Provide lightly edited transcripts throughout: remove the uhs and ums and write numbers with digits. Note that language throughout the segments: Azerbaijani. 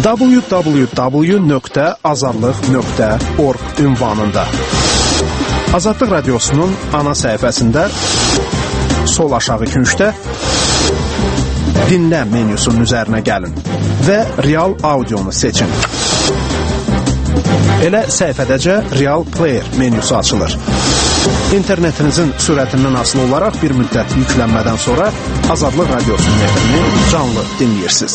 www.azadlıq.org ünvanında. Azadlıq Radiosunun ana səhifəsində sol aşağı küncdə dinlə menyusunun üzərinə gəlin və real audionu seçin. Elə səhifədəcə Real Player menyusu açılır. İnternetinizin sürətindən asılı olaraq bir müddət yüklənmədən sonra Azadlıq Radiosunun efrini canlı dinləyirsiniz.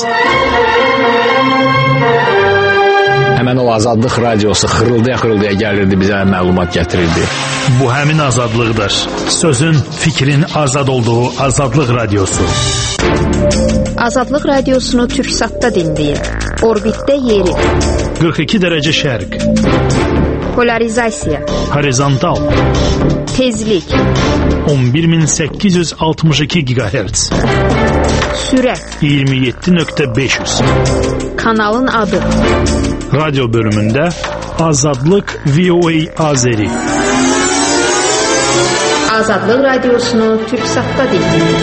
Həmən o Azadlıq Radiosu xırıldaya gəlirdi, bizə məlumat gətirirdi. Bu həmin azadlıqdır. Sözün, fikrin azad olduğu Azadlıq Radiosu. Azadlıq Radiosunu Türksatda dinləyin. Orbitdə yeri. 42 dərəcə şərq. Polarizasiya. Horizontal. Tezlik. 11862 GHz. Sürət. 27.500. Kanalın adı. Radyo bölümündə Azadlıq VOA Azeri. Azadlıq Radiosunu Türksatda dinləyin.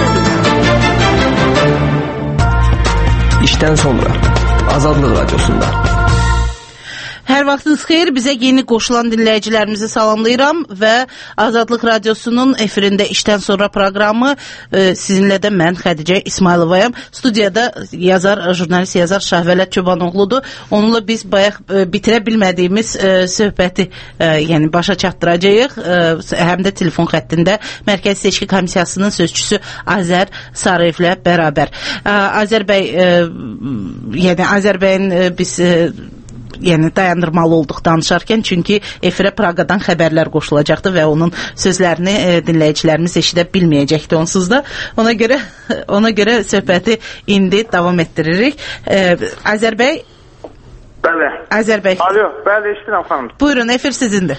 İşdən sonra Azadlıq Radiosunda. Hər vaxtınız xeyir, bizə yeni qoşulan dinləyicilərimizi salamlayıram və Azadlıq Radiosunun efirində işdən sonra proqramı sizinlə də mən Xədicə İsmayılovayam. Studiyada jurnalist yazar Şahvələt Çobanoğludur. Onunla biz bayaq bitirə bilmədiyimiz söhbəti yəni başa çatdıracağıq. Həm də telefon xəttində Mərkəzi Seçki Komissiyasının sözçüsü Azər Sarıyevlə bərabər. Azər bəy, yəni Azərbəyin biz dayandırmalı olduq danışarkən, çünki efirə Praqadan xəbərlər qoşulacaqdı və onun sözlərini dinləyicilərimiz eşidə bilməyəcəkdi onsuz da. Ona görə söhbəti indi davam etdiririk. Azər bəy. Bəli. Azər bəy. Alo, bəli, eşidirəm xanım. Buyurun, efir sizindir.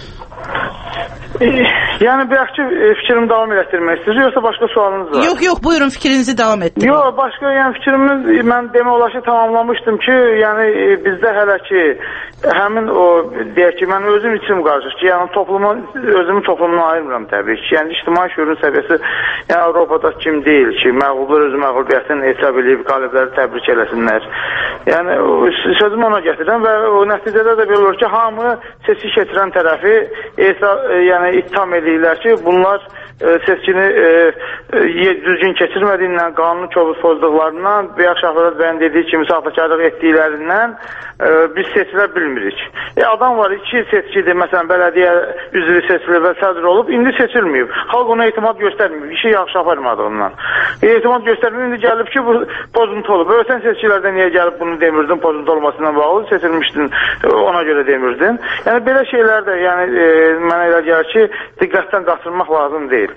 Yəni bayaq ki fikrimi davam etdirmək istəyirsiniz, yoxsa başqa sualınız var? Yox, buyurun, fikrinizi davam etdirin. Yox, başqa fikrimiz mən demək olar ki tamamlamışdım ki, yəni bizdə hələ ki həmin o deyək ki mən özüm içim qarışır ki, yəni özümü toplumuna ayırmıram təbii ki. Yəni ictimai şüurun səviyyəsi yəni Avropada kim deyil ki, məğlublar öz məğlubiyyətini etiraf edib, qalibləri təbrik eləsinlər. Yəni sözümü ona gətirirəm və o nəticədə də belə olur ki, hamı seçki keçirən tərəfi yəni ittiham edirlər ki, bunlar seçkini düzgün keçirmədiyindən, qanunu kobud pozduqlarından və ya Şahvələt bəyin dediyi kimi saxtakarlıq etdiklərindən biz seçilə bilmirik. Adam var, 2 seçkidir, məsələn, bələdiyyə üzvü seçilir və sədr olub, indi seçilməyib. Xalq ona etimad göstərməyib, işi yaxşı aparmadığından. Etimad göstərməyib, indi gəlib ki, bu pozuntu olub. Ötən seçkilərdə niyə gəlib bunu demirdin, pozuntu olmasından bağlı, seçilmişdin, ona görə demirdin. Yəni, belə şeylər də, yəni, mənə elə gəlir ki, diqqətdən qaçırmaq lazım deyil.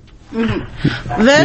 Və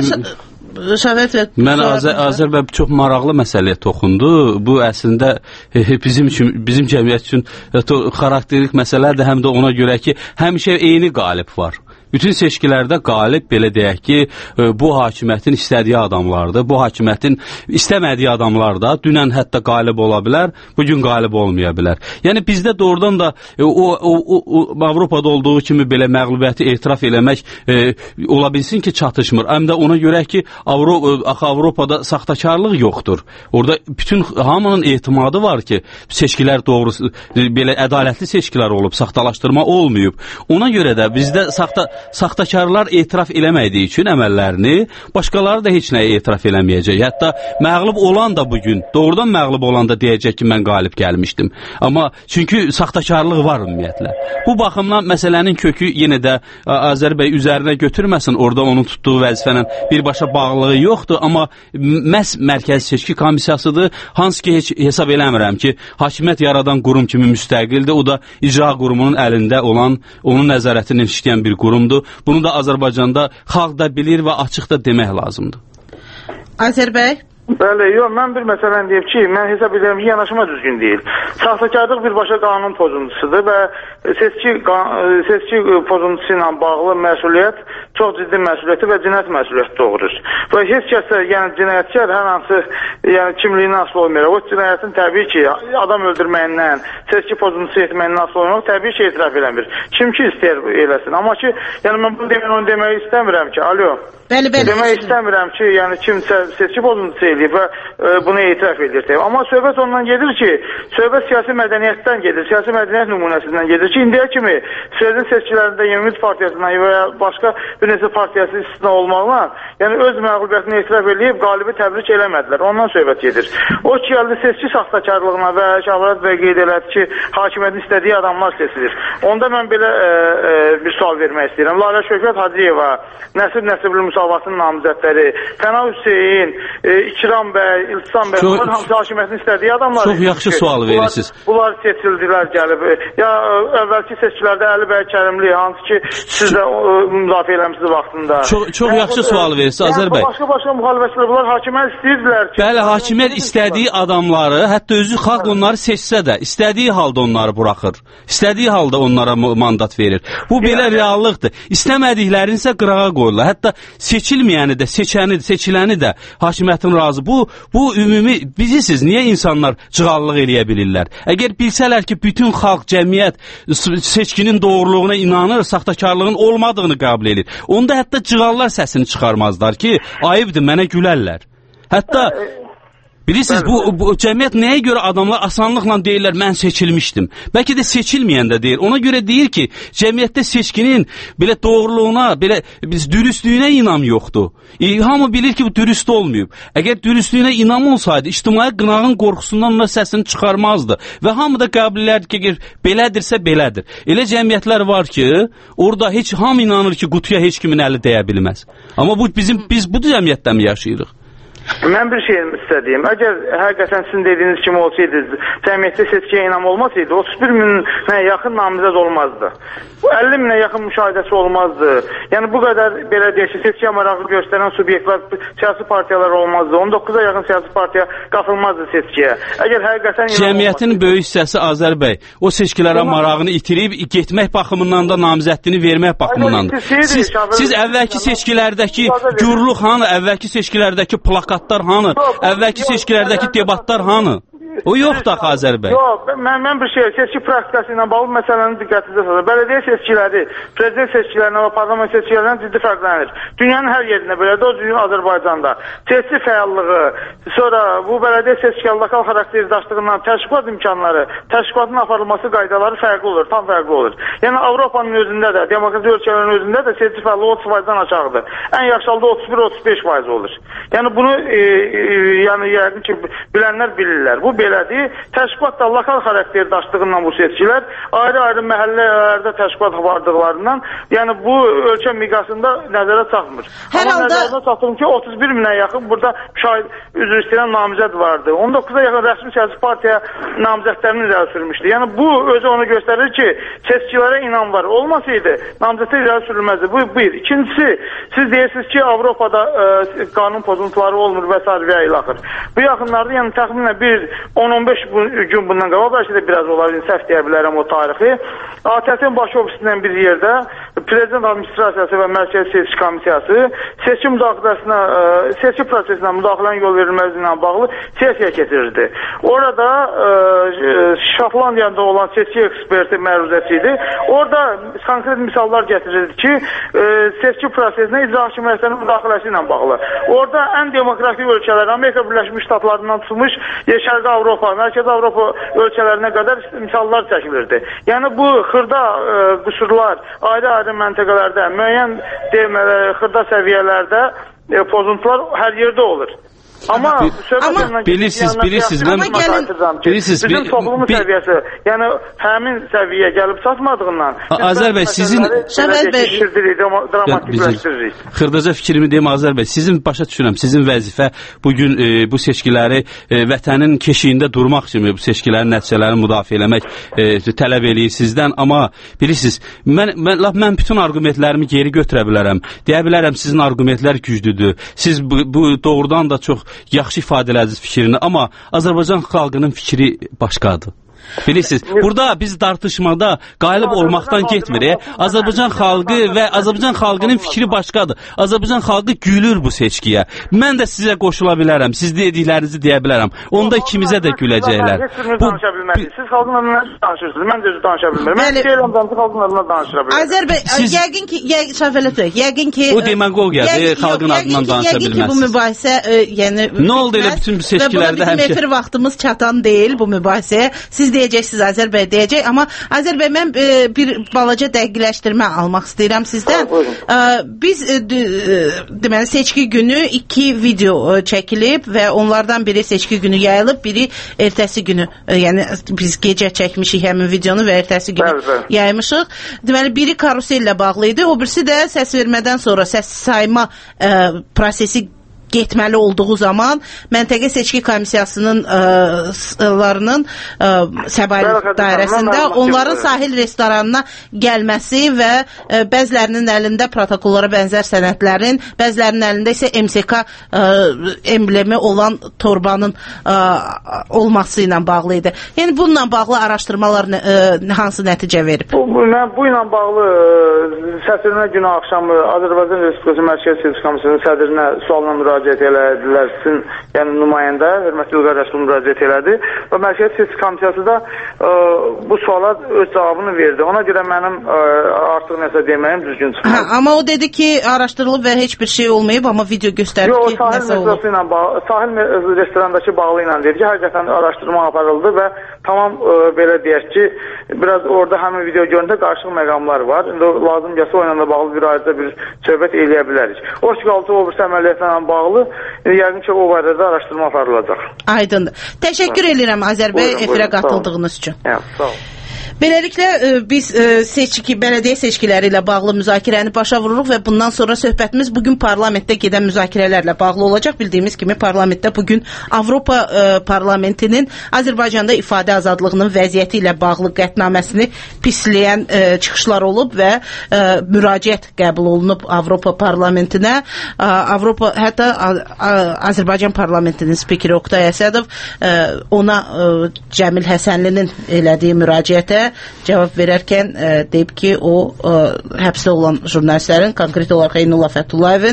mən Azər bəy çox maraqlı məsələyə toxundu. Bu əslində bizim cəmiyyət üçün xarakterik məsələdir, həm də ona görə ki, həmişə eyni qalib var. Bütün seçkilərdə qalib, belə deyək ki, bu hakimiyyətin istədiyi adamlardır. Bu hakimiyyətin istəmədiyi adamlar da dünən hətta qalib ola bilər, bugün qalib olmaya bilər. Yəni bizdə doğrudan da Avropada olduğu kimi belə məğlubiyyəti etiraf eləmək ola bilsin ki, çatışmır. Həm də ona görə ki, Avropada saxtakarlıq yoxdur. Orada bütün hamının etimadı var ki, seçkilər doğrusu, belə ədalətli seçkilər olub, saxtalaşdırma olmayıb. Ona görə də bizdə saxtakarlar etiraf eləmədiyi üçün əməllərini, başqaları da heç nəyə etiraf eləməyəcək. Hətta məğlub olan da bugün, doğrudan məğlub olan da deyəcək ki, mən qalib gəlmişdim. Amma çünki saxtakarlıq var ümumiyyətlə. Bu baxımdan məsələnin kökü yenə də Azər bəy üzərinə götürməsin, orada onun tutduğu vəzifələ birbaşa bağlılığı yoxdur, amma məhz Mərkəzi Seçki Komissiyasıdır, hansı ki heç hesab eləmirəm ki, hakimiyyət yaradan qurum kimi müstəqildir, o da icra qurumunun əlində olan, onun nəzarətini işləyən bir qurumdur. Bunu da Azərbaycanda xalq da bilir və açıq da demək lazımdır. Azər bəy? Bəli, yox, mən bir məsələn deyib ki, mən hesab edirəm ki, yanaşma düzgün deyil. Saxtakarlıq birbaşa qanun pozuntusudur və seçki pozuntusu ilə bağlı məsuliyyət çox ciddi məsuliyyəti və cinayət məsuliyyəti doğurur. Və heç kəsə, yəni cinayətkar hər hansı, yəni kimliyindən asılı olmayaraq, o cinayətin təbii ki, adam öldürməyindən, seçki pozuntusu etməyindən asılı olmayaraq, təbii ki, etiraf eləmir. Kim ki istəyir eləsin. Amma ki, yəni mən bunu onu demək istəmirəm ki, alo. Bəli. Demək istəmirəm ki, yəni kimsə seçki pozuntusu eləyib və bunu etiraf edir. Amma söhbət ondan gedir ki, söhbət siyasi mədəniyyətdən gedir, siyasi mədəniyyət nümunəsindən gedir ki, indiyə kimi sözün seçkilərində Ümid Partiyasından və ya başqa bir neçə partiyası istisna olmaqla, yəni öz məğlubiyyətini etiraf eləyib, qalibi təbrik eləmədilər. Ondan söhbət gedir. O ki, gəldi seçki saxtakarlığına və Şahbaraz bəy qeyd elədi ki, hakimiyyətin istədiyi adamlar seçilir. Onda mən belə bir sual vermək istəyirəm. Lalə Şöhrət Hacıyeva, Nəsib Nəsibli Müsavatının namizədləri, Fəna Hüseyin, İkram bəy, İltisam bəy, bunlar hamısı hakimiyyətin istədiyi adamlar. Çox yaxşı sual verirsiniz. Bunlar seçildilər gəlib. Ya əvvəlki seçkilərdə Əli bəy Kərimli, hansı ki siz də müdafiə eləmişsiniz vaxtında. Çox yaxşı sual verirsiniz Azər bəy. Başqa müxalifətçilər bunlar hakimiyyət istəyirdilər ki. Bəli, hakimiyyət istədiyi adamları, hətta özü xalq onları seçsə də, istədiyi halda onları buraxır. İstədiyi halda onlara mandat verir. Bu belə reallıqdır. İstəmədiklərini isə qırağa qoyurlar. Hətta seçilməyəni də, seçiləni də hakimiyyətin razı. Bu ümumi, bilirsiniz, niyə insanlar cığallıq eləyə bilirlər? Əgər bilsələr ki, bütün xalq, cəmiyyət seçkinin doğruluğuna inanır, saxtakarlığın olmadığını qəbul edir. Onda hətta cığallar səsini çıxarmazlar ki, ayıbdır, mənə gülərlər. Hətta bilirsiniz, bu cəmiyyət nəyə görə adamlar asanlıqla deyirlər, mən seçilmişdim. Bəlkə də seçilməyən də deyir. Ona görə deyir ki, cəmiyyətdə seçkinin belə doğruluğuna, belə dürüstlüyünə inam yoxdur. Hamı bilir ki, bu dürüst olmayıb. Əgər dürüstlüyünə inam olsaydı, ictimai qınağın qorxusundan onlar səsini çıxarmazdı. Və hamı da qəbul elərdi ki, belədirsə belədir. Elə cəmiyyətlər var ki, orada heç hamı inanır ki, qutuya heç kimin əli dəyə bilməz. Amma biz bu cəmiyyətdə mi yaşayırıq? Mən bir şey istədiyim. Əgər həqiqətən sizin dediyiniz kimi olsaydı, cəmiyyətdə seçkiyə inam olmasaydı, 31 minə yaxın namizəd olmazdı. 50 minə yaxın müşahidəsi olmazdı. Yəni bu qədər belə deyək, seçkiyə marağı göstərən subyektlər, siyasi partiyalar olmazdı. 19-a yaxın siyasi partiya qatılmazdı seçkiyə. Əgər həqiqətən cəmiyyətin böyük hissəsi Azər bəy o seçkilərə marağını itirib, getmək baxımından da namizədliyini vermək baxımından da. Siz əvvəlki seçkilərdəki gürlük hanı, əvvəlki seçkilərdəki plakatlar hanı, əvvəlki seçkilərdəki debatlar hanı? O yoxdur axı Azər bəy. Yox, mən bir şey, seçki praktikası ilə bağlı məsələni diqqətinizə salır. Bələdiyyə seçkiləri, prezident seçkilərindən və parlament seçkilərindən ciddi fərqlənir. Dünyanın hər yerində belədir, o cüzün Azərbaycanda. Seçki fəallığı, sonra bu bələdiyyə seçkiləri lokal xarakterdaşlığından təşkilat imkanları, təşkilatın aparılması qaydaları fərqli olur, tam fərqli olur. Yəni Avropanın özündə də, demokratik ölkələrin özündə də seçki fəallığı 30%-dan aşağıdır. Ən yaxşı halda 31-35% olur. Yəni bunu yəqin ki bilənlər bilirlər. Bu belədir. Təşkilat da lokal xarakterdaşlığından bu seçkilər ayrı-ayrı məhəllələrdə təşkilat vardıqlarından, yəni bu ölkə miqyasında nəzərə çatmır. Amma nəzərə çatılır ki, 31 minə yaxın burada üzr istəyən namizəd vardı. 19-a yaxın rəsmi siyasi partiya namizədlərini irəli sürmüşdü. Yəni bu özü onu göstərir ki, seçkilərə inam var. Olmasaydı namizədlər irəli sürülməzdi. Bu bir. İkincisi, siz deyirsiniz ki, Avropada qanun pozuntuları olmur və s. ilaxır. Bu yaxınlarda, yəni təxminən bir 10-15 gün bundan qabaq, bəlkə də biraz olar, səhv deyə bilərəm o tarixi. ATƏT-in baş ofisindən bir yerdə Prezident Administrasiyası və Mərkəzi Seçki Komissiyası seçki prosesinə müdaxilənin yol verilməsi ilə bağlı sesiya keçirirdi. Orada Şotlandiyada olan seçki eksperti məruzəsi idi. Orada konkret misallar gətirirdi ki, seçki prosesinə icra hakimiyyətlərinin müdaxiləsi ilə bağlı. Orada ən demokratik ölkələr, Amerika Birləşmiş Ştatlarından tutmuş Şərqi Avropa, Mərkəzi Avropa ölkələrinə qədər misallar çəkilirdi. Yəni bu xırda qüsurlar ayrı-ayrı məntəqələrdə, müəyyən xırda səviyyələrdə pozuntular hər yerdə olur. Amma bilirsiniz, bizim toplumun səviyyəsi, yəni həmin səviyyə gəlib çatmadığından Azər bəy, sizin dramatikləşdiririk. Xırdaca fikrimi deyim Azər bəy, sizin başa düşürəm, sizin vəzifə bugün bu seçkiləri vətənin keşiyində durmaq kimi bu seçkilərin nəticələrini müdafiə eləmək tələb eləyir sizdən, amma bilirsiniz, mən bütün argumentlərimi geri götürə bilərəm. Deyə bilərəm, sizin argumentlər güclüdür. Siz bu doğrudan da çox yaxşı ifadə elədiniz fikrini, amma Azərbaycan xalqının fikri başqadır. Bilirsiniz, burada biz tartışmada qalib olmaqdan getmir. Azərbaycan xalqı və Azərbaycan xalqının fikri başqadır. Azərbaycan xalqı gülür bu seçkiyə. Mən də sizə qoşula bilərəm, siz dediklərinizi deyə bilərəm. Onda ikimizə də güləcəklər. Siz xalqın adına danışırsınız, mən də özü danışa bilmirəm. Mən deyirəm, xalqın adına danışıra bilərəm. Azərbaycan, yəqin ki, Şəfələt bəy, yəqin ki... O demagogiyadır, xalqın adından danışa bilməzsiniz. Yəqin ki, bu mübahisə, yəni... Nə oldu elə bütün bu seçkilərdə həmişə? Və bizim efir vaxtımız çatan deyil bu mübahisəyə. Siz deyəcəksiniz, Azər bəy deyəcək, amma Azər bəy, mən bir balaca dəqiqləşdirmə almaq istəyirəm sizdən. Biz, deməli, seçki günü 2 video çəkilib və onlardan biri seçki günü yayılıb, biri ertəsi günü, yəni biz gecə çəkmişik həmin videonu və ertəsi günü yaymışıq. Deməli, biri karusellə bağlı idi, o birisi də səs vermədən sonra səs sayma prosesi getməli olduğu zaman məntəqə seçki komissiyasının Səbail dairəsində onların sahil restoranına gəlməsi və bəzilərinin əlində protokollara bənzər sənədlərin, bəzilərinin əlində isə MSK emblemi olan torbanın olması ilə bağlı idi. Yəni, bununla bağlı araşdırmalar hansı nəticə verib? Bu ilə bağlı səsvermə günü axşamı Azərbaycan Respublikası Mərkəzi Seçki Komissiyasının sədrinə sualla müraciət elədilər. Sizin, yəni nümayəndə, hörmətli İlqar Rəsulun müraciət elədi və Mərkəzi Seçki Komissiyası da bu suala öz cavabını verdi. Ona görə mənim artıq nəsə deməyim düzgün çıxmaz. Amma o dedi ki, araşdırılıb və heç bir şey olmayıb, amma video göstərdi ki, nəsə olub. Sahil restorandakı bağlı ilə dedi ki, həqiqətən araşdırma aparıldı və tamam, belə deyək ki, biraz orada həmin video göründə qarşılıq məqamlar var. Lazım gəlsə o ilə bağlı bir ayrıca bir söhbət eləyə bilərik. O işğalçı obrisi əməliyyatla bağlı yəqin ki, o barədə araşdırma aparılacaq. Aydındır. Təşəkkür edirəm Azər bəy efirə qatıldığınız üçün. Sağ olun. Beləliklə, biz bələdiyyə seçkiləri ilə bağlı müzakirəni başa vururuq və bundan sonra söhbətimiz bugün parlamentdə gedən müzakirələrlə bağlı olacaq. Bildiyimiz kimi, parlamentdə bugün Avropa parlamentinin Azərbaycanda ifadə azadlığının vəziyyəti ilə bağlı qətnaməsini pisləyən çıxışlar olub və müraciət qəbul olunub Avropa parlamentinə. Hətta Azərbaycan parlamentinin spikeri Oqtay Əsədov ona Cəmil Həsənlinin elədiyi müraciətə cavab verərkən deyib ki, o həbsdə olan jurnalistlərin, konkret olaraq Eynullah Fətullayevin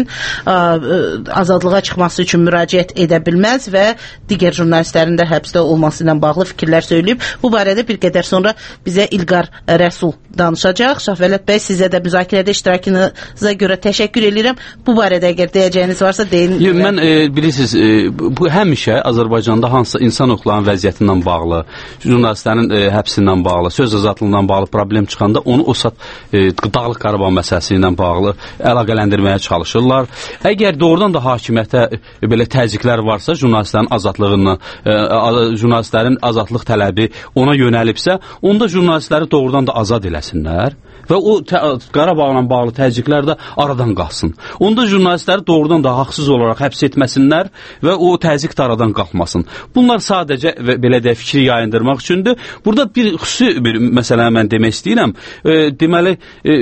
azadlığa çıxması üçün müraciət edə bilməz və digər jurnalistlərin də həbsdə olması ilə bağlı fikirlər söyləyib. Bu barədə bir qədər sonra bizə İlqar Rəsul danışacaq. Şəfələt bəy, sizə də müzakirədə iştirakınıza görə təşəkkür edirəm. Bu barədə əgər deyəcəyiniz varsa deyin. Mən bilirsiniz, bu həmişə Azərbaycanda hansısa insan hüquqlarının vəziyyəti ilə bağlı, jurnalistlərin həbsi ilə bağlı, söz azadlığından bağlı problem çıxanda onu o saat Dağlıq Qarabağ məsələsi ilə bağlı əlaqələndirməyə çalışırlar. Əgər doğrudan da hakimiyyətə belə təzyiqlər varsa, jurnalistlərin azadlığından, jurnalistlərin azadlıq tələbi ona yönəlibsə, onda jurnalistləri doğrudan da azad eləsinlər və o Qarabağla bağlı təzyiqlər də aradan qalsın. Onda jurnalistləri doğrudan da haqsız olaraq həbs etməsinlər və o təzyiq də aradan qalxmasın. Bunlar sadəcə belə də fikri yayındırmaq üçündür. Burada bir xüsusi bir məsələ mən demək istəyirəm. Deməli,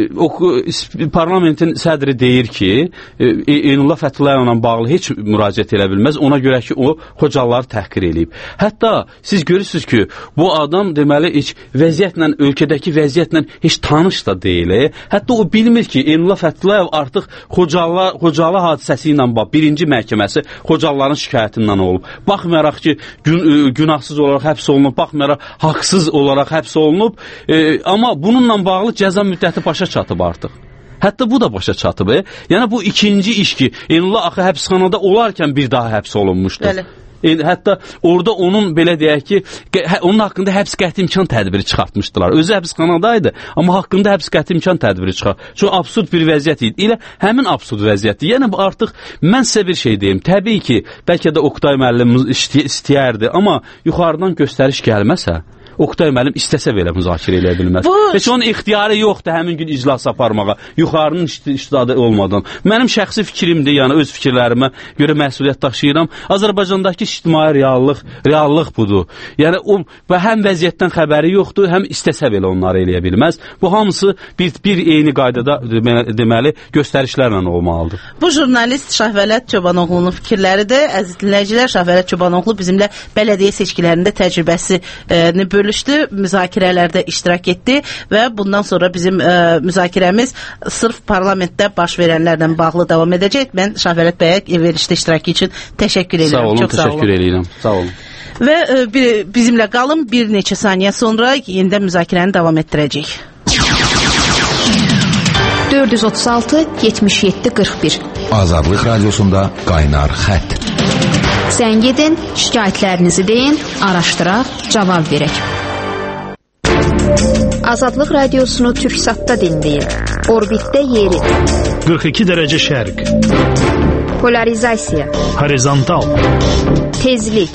parlamentin sədri deyir ki, Eynullah Fətullayevlə bağlı heç müraciət elə bilməz. Ona görə ki, o Xocalıları təhqir eləyib. Hətta siz görürsünüz ki, bu adam deməli heç vəziyyətlə, ölkədəki vəziyyətlə heç tanış da deyil. Hətta o bilmir ki, Eynullah Fətulayev artıq Xocalı hadisəsi ilə birinci məhkəməsi Xocalıların şikayətindən olub. Baxmayaraq ki, günahsız olaraq həbs olunub, baxmayaraq haqsız olaraq həbs olunub, amma bununla bağlı cəza müddəti başa çatıb artıq. Hətta bu da başa çatıb. Yəni bu ikinci iş ki, Eynullah axı həbsxanada olarkən bir daha həbs olunmuşdur. Bəli. Hətta orada onun belə deyək ki, onun haqqında həbs qəti imkan tədbiri çıxartmışdılar. Özü həbsxanadaydı, amma haqqında həbs qəti imkan tədbiri çıxartmışdılar. Çox absurd bir vəziyyət idi. Elə həmin absurd vəziyyətdir. Yəni artıq mən sizə bir şey deyim. Təbii ki, bəlkə də Oqtay müəllim istəyərdi, amma yuxarıdan göstəriş gəlməsə, Oqtay müəllim istəsə belə müzakirə eləyə bilməz. Heç onun ixtiyarı yoxdur həmin gün iclas aparmağa, yuxarının iştidadı olmadan. Mənim şəxsi fikrimdir, yəni öz fikirlərimə görə məsuliyyət daşıyıram. Azərbaycandakı ictimai reallıq budur. Yəni o və həm vəziyyətdən xəbəri yoxdur, həm istəsə belə onları eləyə bilməz. Bu hamısı bir eyni qaydada deməli göstərişlərlə olmalıdır. Bu jurnalist Şahvələt Çobanoğlu'nun fikirləridir. Əziz dinləyicilər, Şahvələt Çobanoğlu bizimlə bələdiyyə seçkilərində təcrübəsini bölüşdü, müzakirələrdə iştirak etdi və bundan sonra bizim müzakirəmiz sırf parlamentdə baş verənlərlə bağlı davam edəcək. Mən Şahvərət bəyə verilişdə iştirakı üçün təşəkkür edirəm. Sağ olun, təşəkkür edirəm. Sağ olun. Və bizimlə qalın, bir neçə saniyə sonra yenidən müzakirəni davam etdirəcəyik. 436-77-41 Azadlıq Radiosunda qaynar xətt. Zəng edin, şikayətlərinizi deyin, araşdıraq, cavab verək. Azadlıq Radiosunu Türksatda dinləyin. Orbitdə yeri. 42 dərəcə şərq. Polarizasiya. Horizontal. Tezlik.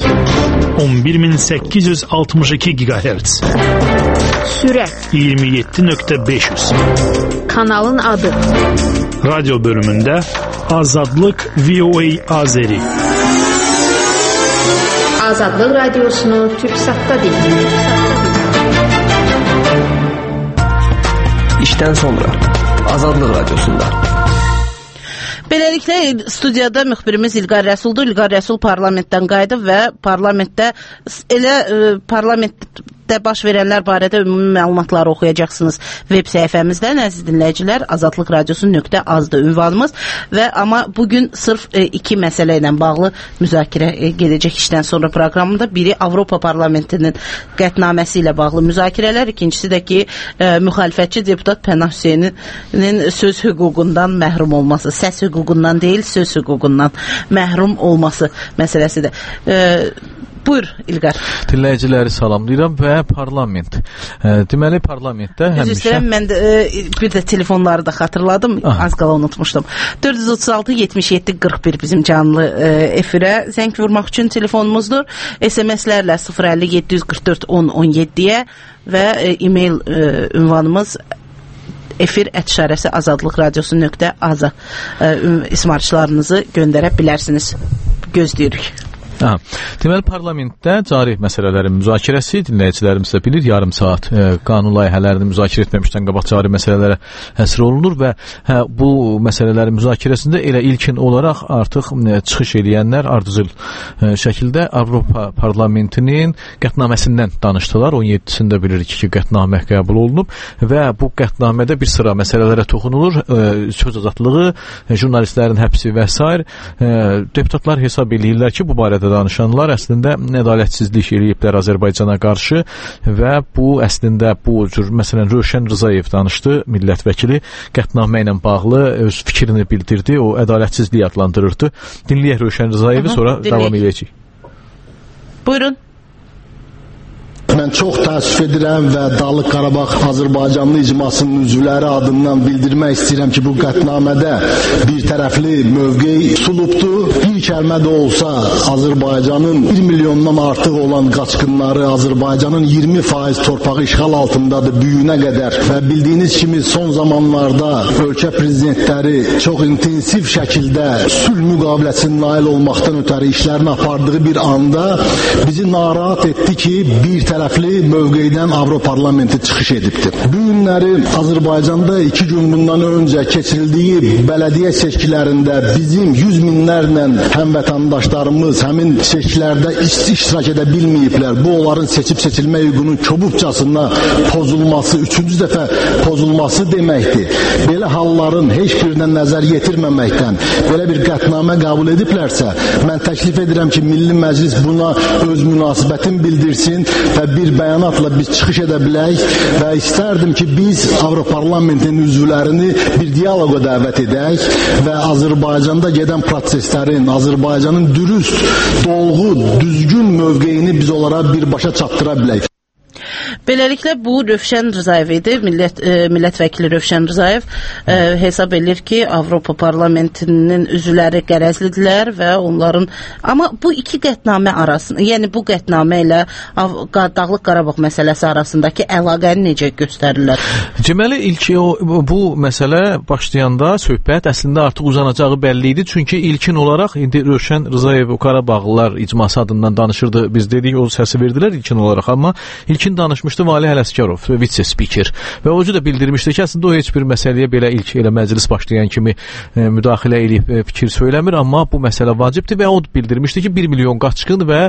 11862 GHz. Sürət. 27.500. Kanalın adı. Radyo bölümündə Azadlıq VOA Azeri. Azadlıq Radiosunu Türksatda dinləyin. İşdən sonra Azadlıq Radiosunda. Beləliklə, studiyada müxbirimiz İlqar Rəsuldur. İlqar Rəsul parlamentdən qayıdıb və parlamentdə baş verənlər barədə ümumi məlumatları oxuyacaqsınız web səhifəmizdən. Əziz dinləyicilər, Azadlıq Radiosu.az-dır ünvanımız və amma bugün sırf iki məsələ ilə bağlı müzakirə gedəcək işdən sonra proqramında. Biri Avropa Parlamentinin qətnaməsi ilə bağlı müzakirələr, ikincisi də ki, müxalifətçi deputat Pənah Hüseynin söz hüququndan məhrum olması, səs hüququndan deyil, söz hüququndan məhrum olması məsələsidir. Buyur İlqar. Dinləyiciləri salamlayıram və parlament. Deməli parlamentdə həmişə... Üzr istəyirəm, mən də bir də telefonları da xatırladım, az qala unutmuşdum. 436-77-41 bizim canlı efirə zəng vurmaq üçün telefonumuzdur. SMS-lərlə 050-744-10-17-yə və e-mail ünvanımız efir@azadlıqradiosu.az-a ismarışlarınızı göndərə bilərsiniz. Gözləyirik. Deməli, parlamentdə cari məsələlərin müzakirəsi, dinləyicilərimiz də bilir, yarım saat qanun layihələrini müzakirə etməmişdən qabaq cari məsələlərə həsr olunur və bu məsələlərin müzakirəsində elə ilkin olaraq artıq çıxış edənlər ardıcıl şəkildə Avropa parlamentinin qətnaməsindən danışdılar. 17-sində bilirik ki, qətnamə qəbul olunub və bu qətnamədə bir sıra məsələlərə toxunulur. Söz azadlığı, jurnalistlərin həbsi və s. Deputatlar hesab edirlər ki, bu barədə danışanlar əslində ədalətsizlik eləyiblər Azərbaycana qarşı və bu əslində bu cür, məsələn, Rövşən Rzayev danışdı, millət vəkili qətnamə ilə bağlı öz fikrini bildirdi, o ədalətsizliyi adlandırırdı. Dinləyək Rövşən Rzayevi, sonra davam edəcəyik. Buyurun. Mən çox təəssüf edirəm və Dağlıq Qarabağ Azərbaycanlı icmasının üzvləri adından bildirmək istəyirəm ki, bu qətnamədə bir tərəfli mövqey tutulubdur. Bir kəlmə də olsa Azərbaycanın 1 milyondan artıq olan qaçqınları, Azərbaycanın 20% torpağı işğal altındadır büyüyünə qədər və bildiyiniz kimi son zamanlarda ölkə prezidentləri çox intensiv şəkildə sülh müqaviləsinin nail olmaqdan ötəri işlərini apardığı bir anda bizi narahat etdi ki, bir tərəfli mövqeydən Avroparlamenti çıxış edibdir. Bu günləri Azərbaycanda 2 gün bundan öncə keçirildiyi bələdiyyə seçkilərində bizim 100 minlərlə həmvətəndaşlarımız həmin seçkilərdə iştirak edə bilməyiblər. Bu onların seçib-seçilmə hüququnun kobudcasına pozulması, 3-cü dəfə pozulması deməkdir. Belə halların heç birinə nəzər yetirməməkdən belə bir qətnamə qəbul ediblərsə, mən təklif edirəm ki, Milli Məclis buna öz münasibətini bildirsin və bir bəyanatla biz çıxış edə bilək və istərdim ki, biz Avroparlamentin üzvlərini bir diyaloqa dəvət edək və Azərbaycanda gedən proseslərin, Azərbaycanın dürüst, dolğu, düzgün mövqeyini biz onlara birbaşa çatdıra bilək. Beləliklə, bu Rövşən Rzayev idi. Millət vəkili Rövşən Rzayev hesab edir ki, Avropa Parlamentinin üzvləri qərəzlidirlər və onların... Amma bu iki qətnamə arasında, yəni bu qətnamə ilə Dağlıq Qarabağ məsələsi arasındakı əlaqəni necə göstərirlər? Deməli, bu məsələ başlayanda söhbət əslində artıq uzanacağı bəlli idi. Çünki ilkin olaraq indi Rövşən Rzayev Qarabağlılar icması adından danışırdı. Biz dedik, o səsi verdilər ilkin olaraq, amma ilkin danışmışdı danışdı Valih Ələsgərov, vitse-spiker. Və o da bildirmişdi ki, əslində o heç bir məsələyə belə ilk elə məclis başlayan kimi müdaxilə edib fikir söyləmir, amma bu məsələ vacibdir və o bildirmişdi ki, 1 milyon qaçqın və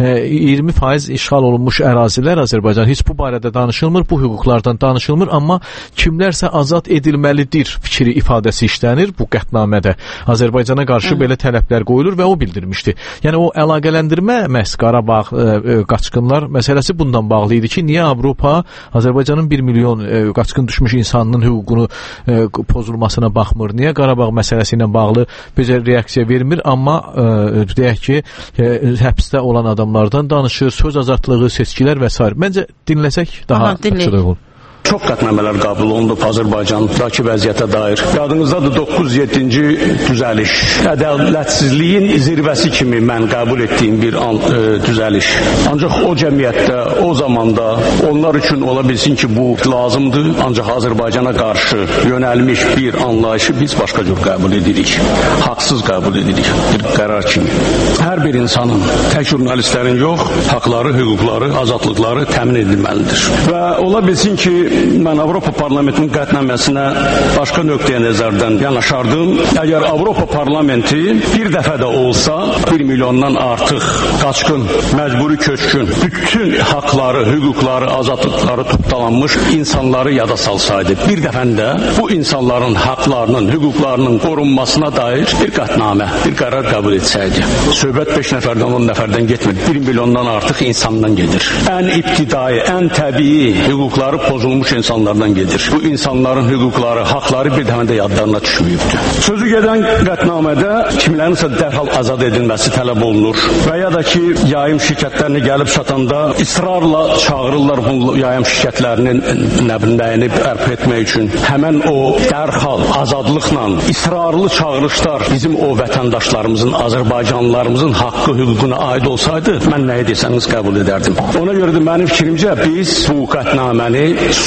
20% işğal olunmuş ərazilər Azərbaycan. Heç bu barədə danışılmır, bu hüquqlardan danışılmır, amma kimlərsə azad edilməlidir fikri ifadəsi işlənir bu qətnamədə. Azərbaycana qarşı belə tələblər qoyulur və o bildirmişdi. Yəni o əlaqələndirmə məhz Qarabağ qaçqınlar məsələsi bundan bağlı idi ki, niyə Avropa Azərbaycanın 1 milyon qaçqın düşmüş insanının hüququnu pozulmasına baxmır? Niyə Qarabağ məsələsi ilə bağlı bizə reaksiya vermir? Amma deyək ki, həbsdə olan adamlardan danışır, söz azadlığı, seçkilər və s. Məncə dinləsək daha açıq olur. Çox qətnamələr qəbul olunub Azərbaycandakı vəziyyətə dair. Yadınızdadır 907-ci düzəliş. Ədalətsizliyin zirvəsi kimi mən qəbul etdiyim bir düzəliş. Ancaq o cəmiyyətdə, o zamanda onlar üçün ola bilsin ki, bu lazımdır. Ancaq Azərbaycana qarşı yönəlmiş bir anlayışı biz başqa cür qəbul edirik. Haqsız qəbul edirik bir qərar kimi. Hər bir insanın, tək jurnalistlərin yox, haqları, hüquqları, azadlıqları təmin edilməlidir. Və ola bilsin ki, mən Avropa Parlamentinin qətnaməsinə başqa nöqteyə nəzərdən yanaşardım. Əgər Avropa Parlamenti bir dəfə də olsa 1 milyondan artıq qaçqın, məcburi köçkün, bütün haqları, hüquqları, azadlıqları toptalanmış insanları yada salsaydı, bir dəfəndə bu insanların haqlarının, hüquqlarının qorunmasına dair bir qətnamə, bir qərar qəbul etsəydi. Söhbət 5 nəfərdən 10 nəfərdən getmir. 1 milyondan artıq insandan gedir. Ən ibtidai, ən təbii hüquqları pozulmuş insanlardan gedir. Bu insanların hüquqları, haqları bir dəfə də yadlarına düşməyibdir. Sözü gedən qətnamədə kimlərinsə dərhal azad edilməsi tələb olunur və ya da ki, yayım şirkətlərini gəlib çatanda israrla çağırırlar bu yayım şirkətlərinin nəbinləyini bərpa etmək üçün. Həmən o dərhal azadlıqla israrlı çağırışlar bizim o vətəndaşlarımızın, Azərbaycanlılarımızın haqqı, hüququna aid olsaydı, mən nəyə desəniz qəbul edərdim. Ona görə də mənim fikrimcə biz bu qətnaməni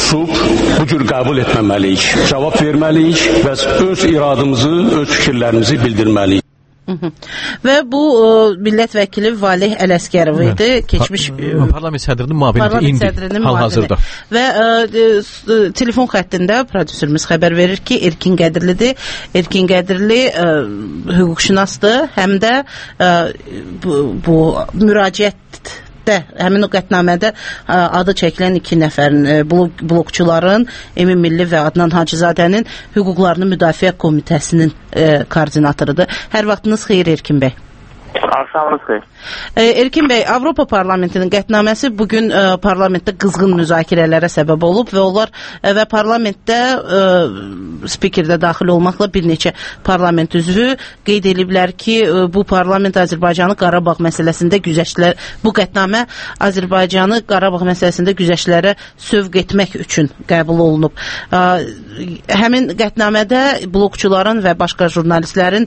bu cür qəbul etməməliyik, cavab verməliyik və öz iradımızı, öz fikirlərimizi bildirməliyik. Və bu millət vəkili Valih Ələsgərov idi, keçmiş parlament sədrinin müavini indi hal-hazırda. Və telefon xəttində prodüserimiz xəbər verir ki, Erkin Qədirlidir. Erkin Qədirli hüquqşünasdır, həm də bu müraciət həmin o qətnamədə adı çəkilən 2 nəfərin blokçuların Emin Milli və Adnan Hacızadənin hüquqlarını müdafiə komitəsinin koordinatorudur. Hər vaxtınız xeyir Erkin bəy. Axşamınız xeyir. Erkin bəy, Avropa Parlamentinin qətnaməsi bugün parlamentdə qızğın müzakirələrə səbəb olub və onlar və parlamentdə spikerdə daxil olmaqla bir neçə parlament üzvü qeyd ediblər ki, bu parlament Azərbaycanı Qarabağ məsələsində güzəştlər, bu qətnamə Azərbaycanı Qarabağ məsələsində güzəştlərə sövq etmək üçün qəbul olunub. Həmin qətnamədə blokçuların və başqa jurnalistlərin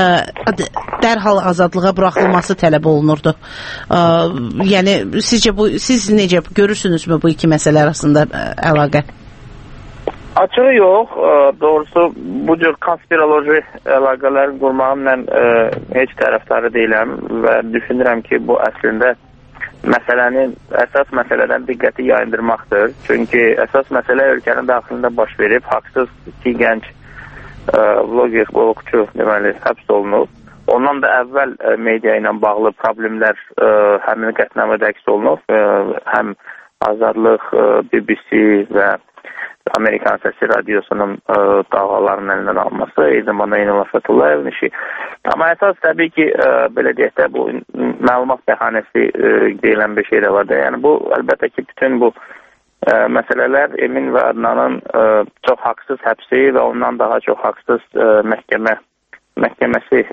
dərhal azadlığa buraxılması tələb olunurdu. Yəni sizcə siz necə görürsünüzmü bu iki məsələ arasında əlaqə? Açığı yox. Doğrusu bu cür konspiroloji əlaqələr qurmağın mən heç tərəfdarı deyiləm və düşünürəm ki, bu əslində məsələnin əsas məsələdən diqqəti yayındırmaqdır. Çünki əsas məsələ ölkənin daxilində baş verib, haqsız 2 gənc vloger, blogçu deməli həbs olunub. Ondan da əvvəl media ilə bağlı problemlər həmin qətnamədə əks olunub. Həm Azadlıq, BBC və Amerikan Səsi Radiosunun davalarının əlindən alınması, eyni zamanda Eynullah Fətullayevin işi. Amma əsas təbii ki, belə deyək də bu məlumat bəhanəsi deyilən bir şey də var da. Yəni bu, əlbəttə ki, bütün bu məsələlər Emin və Adnanın çox haqsız həbsi və ondan daha çox haqsız məhkəməsi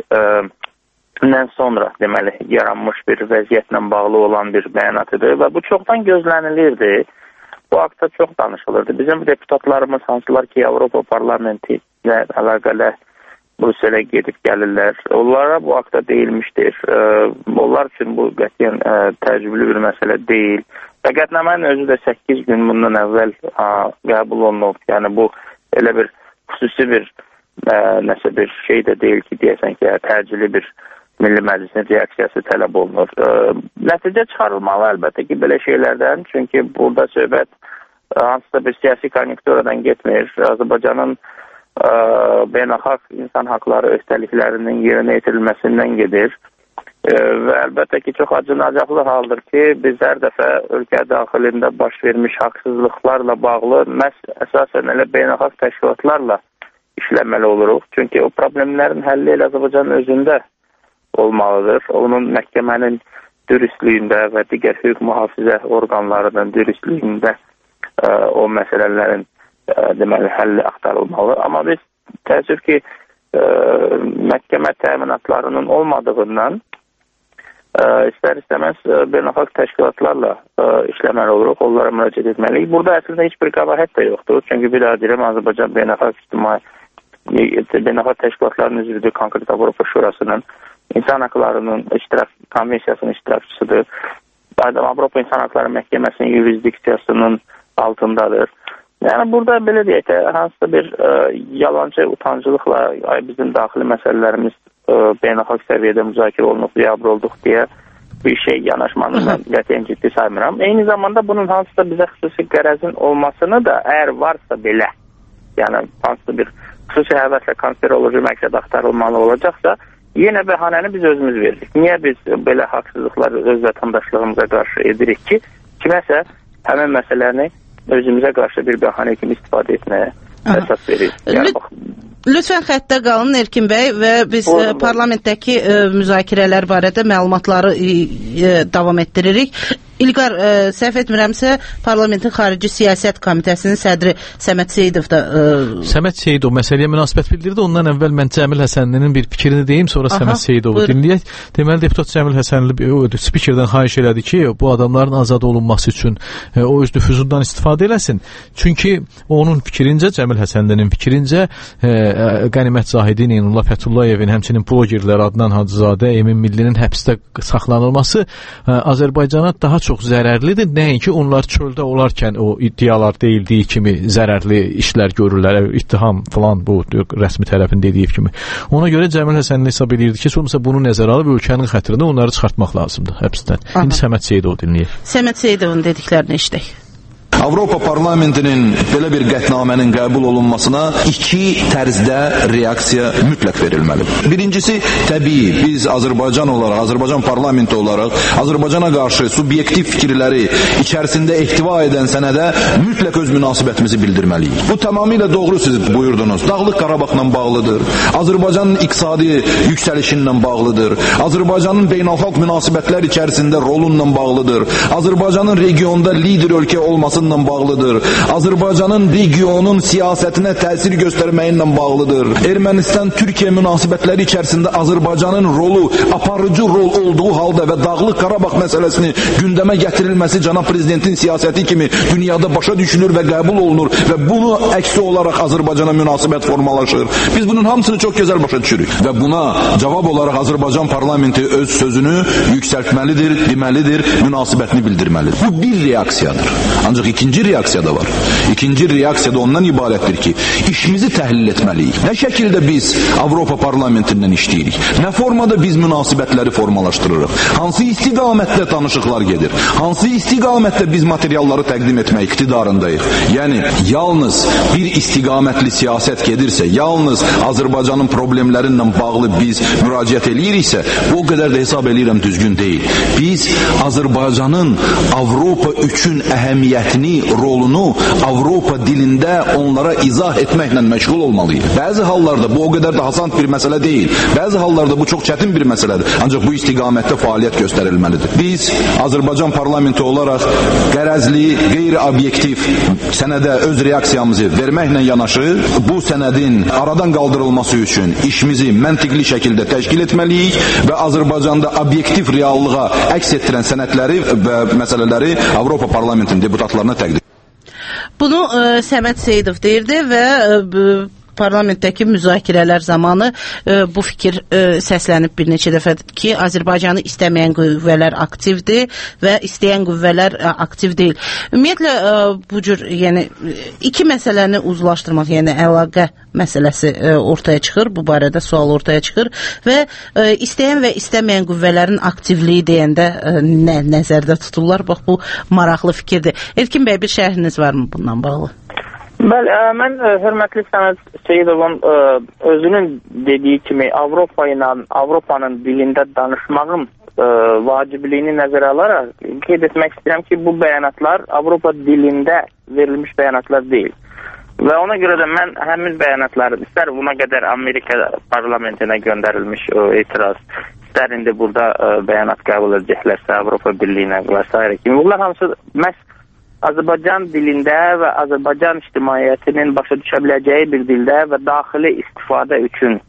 sonra deməli yaranmış bir vəziyyətlə bağlı olan bir bəyanatdır və bu çoxdan gözlənilirdi. Bu haqda çox danışılırdı. Bizim deputatlarımız hansılar ki Avropa Parlamenti ilə əlaqələ Brüsselə gedib gəlirlər. Onlara bu haqda deyilmişdir. Onlar üçün bu qətiyyən təcrübli bir məsələ deyil. Və qətnamənin özü də 8 gün bundan əvvəl qəbul olunub. Yəni bu elə bir xüsusi bir nəsə bir şey də deyil ki, deyəsən ki, təcili bir Milli Məclisin reaksiyası tələb olunur. Nəticə çıxarılmalı əlbəttə ki, belə şeylərdən, çünki burada söhbət hansısa bir siyasi konjunkturadan getmir. Azərbaycanın beynəlxalq insan haqları öhdəliklərinin yerinə yetirilməsindən gedir. Və əlbəttə ki, çox acınacaqlı haldır ki, biz hər dəfə ölkə daxilində baş vermiş haqsızlıqlarla bağlı məhz əsasən elə beynəlxalq təşkilatlarla işləməli oluruq. Çünki o problemlərin həlli elə Azərbaycanın özündə olmalıdır. Onun məhkəmənin dürüstlüyündə və digər hüquq mühafizə orqanlarının dürüstlüyündə o məsələlərin deməli həlli axtarılmalı. Amma biz təəssüf ki, məhkəmə təminatlarının olmadığından istər-istəməz beynəlxalq təşkilatlarla işləməli oluruq, onlara müraciət etməliyik. Burada əslində heç bir qəbahət də yoxdur. Çünki bir daha deyirəm, Azərbaycan beynəlxalq təşkilatların üzvüdür, konkret Avropa Şurasının insan haqlarının konvensiyasının iştirakçısıdır. Avropa İnsan Haqları Məhkəməsinin yurisdiksiyasının altındadır. Yəni burada belə deyək də, hansısa bir yalancı utancılıqla bizim daxili məsələlərimiz beynəlxalq səviyyədə müzakirə olunub, biabr olduq deyə bir şey yanaşmanı mən qətiyyən ciddi saymıram. Eyni zamanda bunun hansısa bizə xüsusi qərəzin olmasını da əgər varsa belə, yəni hansısa bir xüsusi həvəslə konspiroloji məqsəd axtarılmalı olacaqsa, yenə bəhanəni biz özümüz veririk. Niyə biz belə haqsızlıqları öz vətəndaşlığımıza qarşı edirik ki, kiməsə həmin məsələni özümüzə qarşı bir bəhanə kimi istifadə etməyə əsas veririk. Lütfən xəttə qalın Erkin bəy və biz parlamentdəki müzakirələr barədə məlumatları davam etdiririk. İlqar, səhv etmirəmsə, Parlamentin Xarici Siyasət Komitəsinin sədri Səməd Seyidov da... Səməd Seyidov məsələyə münasibət bildirdi. Ondan əvvəl mən Cəmil Həsənlinin bir fikrini deyim, sonra Səməd Seyidovu dinləyək. Deməli, deputat Cəmil Həsənli spikerdən xahiş elədi ki, bu adamların azad olunması üçün o öz nüfuzundan istifadə eləsin. Çünki onun fikrincə, Cəmil Həsənlinin fikrincə, Qənimət Zahidin, Eynullah Fətullayevin, həmçinin blogerlər Adnan Hacızadə, Emin Millinin həbsdə saxlanılması Azərbaycana daha çox zərərlidir. Nəinki onlar çöldə olarkən o iddialar deyildiyi kimi zərərli işlər görürlər, ittiham falan bu rəsmi tərəfin dediyi kimi. Ona görə Cəmil Həsənli hesab edirdi ki, sonrası bunu nəzərə alıb ölkənin xətrinə onları çıxartmaq lazımdır həbsdən. İndi Səməd Seyidovu dinləyək. Səməd Seyidovun dediklərini eşidək. Avropa Parlamentinin belə bir qətnamənin qəbul olunmasına iki tərzdə reaksiya mütləq verilməlidir. Birincisi, təbii, biz Azərbaycan olaraq, Azərbaycan parlamenti olaraq Azərbaycana qarşı subyektiv fikirləri içərisində ehtiva edən sənədə mütləq öz münasibətimizi bildirməliyik. Bu tamamilə doğru siz buyurdunuz. Dağlıq Qarabağla bağlıdır. Azərbaycanın iqtisadi yüksəlişinlə bağlıdır. Azərbaycanın beynəlxalq münasibətlər içərisində rolunla bağlıdır. Azərbaycanın regionda lider ölkə olmasından bağlıdır. Azərbaycanın regionun siyasətinə təsir göstərməyinlə bağlıdır. Ermənistan-Türkiyə münasibətləri içərisində Azərbaycanın rolu, aparıcı rol olduğu halda və Dağlıq Qarabağ məsələsini gündəmə gətirilməsi cənab prezidentin siyasəti kimi dünyada başa düşülür və qəbul olunur və bunu əksi olaraq Azərbaycana münasibət formalaşır. Biz bunun hamısını çox gözəl başa düşürük və buna cavab olaraq Azərbaycan parlamenti öz sözünü yüksəltməlidir, deməlidir, münasibətini bildirməlidir. Bu bir reaksiyadır. Ancaq ikinci reaksiya da var. İkinci reaksiya da ondan ibarətdir ki, işimizi təhlil etməliyik. Nə şəkildə biz Avropa parlamentindən işləyirik? Nə formada biz münasibətləri formalaşdırırıq? Hansı istiqamətdə danışıqlar gedir? Hansı istiqamətdə biz materialları təqdim etmək iqtidarındayıq? Yəni, yalnız bir istiqamətli siyasət gedirsə, yalnız Azərbaycanın problemlərindən bağlı biz müraciət eləyiriksə, bu o qədər də hesab eləyirəm düzgün deyil. Biz Azərbaycanın Avropa üçün əhəmiyyətini, rolunu Avropa dilində onlara izah etməklə məşğul olmalıyıq. Bəzi hallarda bu o qədər də hasant bir məsələ deyil. Bəzi hallarda bu çox çətin bir məsələdir. Ancaq bu istiqamətdə fəaliyyət göstərilməlidir. Biz Azərbaycan parlamenti olaraq qərəzli, qeyri-obyektiv sənədə öz reaksiyamızı verməklə yanaşı, bu sənədin aradan qaldırılması üçün işimizi məntiqli şəkildə təşkil etməliyik və Azərbaycanda obyektiv reallığa əks etdirən sənədləri və məsələləri Avropa parlamentinin deputatlarına təqdim. Bunu Səməd Seyidov deyirdi və parlamentdəki müzakirələr zamanı bu fikir səslənib bir neçə dəfə ki, Azərbaycanı istəməyən qüvvələr aktivdir və istəyən qüvvələr aktiv deyil. Ümumiyyətlə bu cür, yəni iki məsələni uzlaşdırmaq, yəni əlaqə məsələsi ortaya çıxır, bu barədə sual ortaya çıxır və istəyən və istəməyən qüvvələrin aktivliyi deyəndə nə nəzərdə tuturlar? Bax, bu maraqlı fikirdir. Elkin bəy, bir şərhiniz varmı bundan bağlı? Bəli, mən hörmətli Səməd Seyidovun özünün dediyi kimi Avropanın dilində danışmağın vacibliyini nəzərə alaraq qeyd etmək istəyirəm ki, bu bəyanatlar Avropa dilində verilmiş bəyanatlar deyil. Və ona görə də mən həmin bəyanatları, istər buna qədər Amerika parlamentinə göndərilmiş etiraz, istər indi burada bəyanat qəbul edəcəklərsə Avropa Birliyinə və s. kimi. Bunlar hamısı məhz Azərbaycan dilində və Azərbaycan ictimaiyyətinin başa düşə biləcəyi bir dildə və daxili istifadə üçün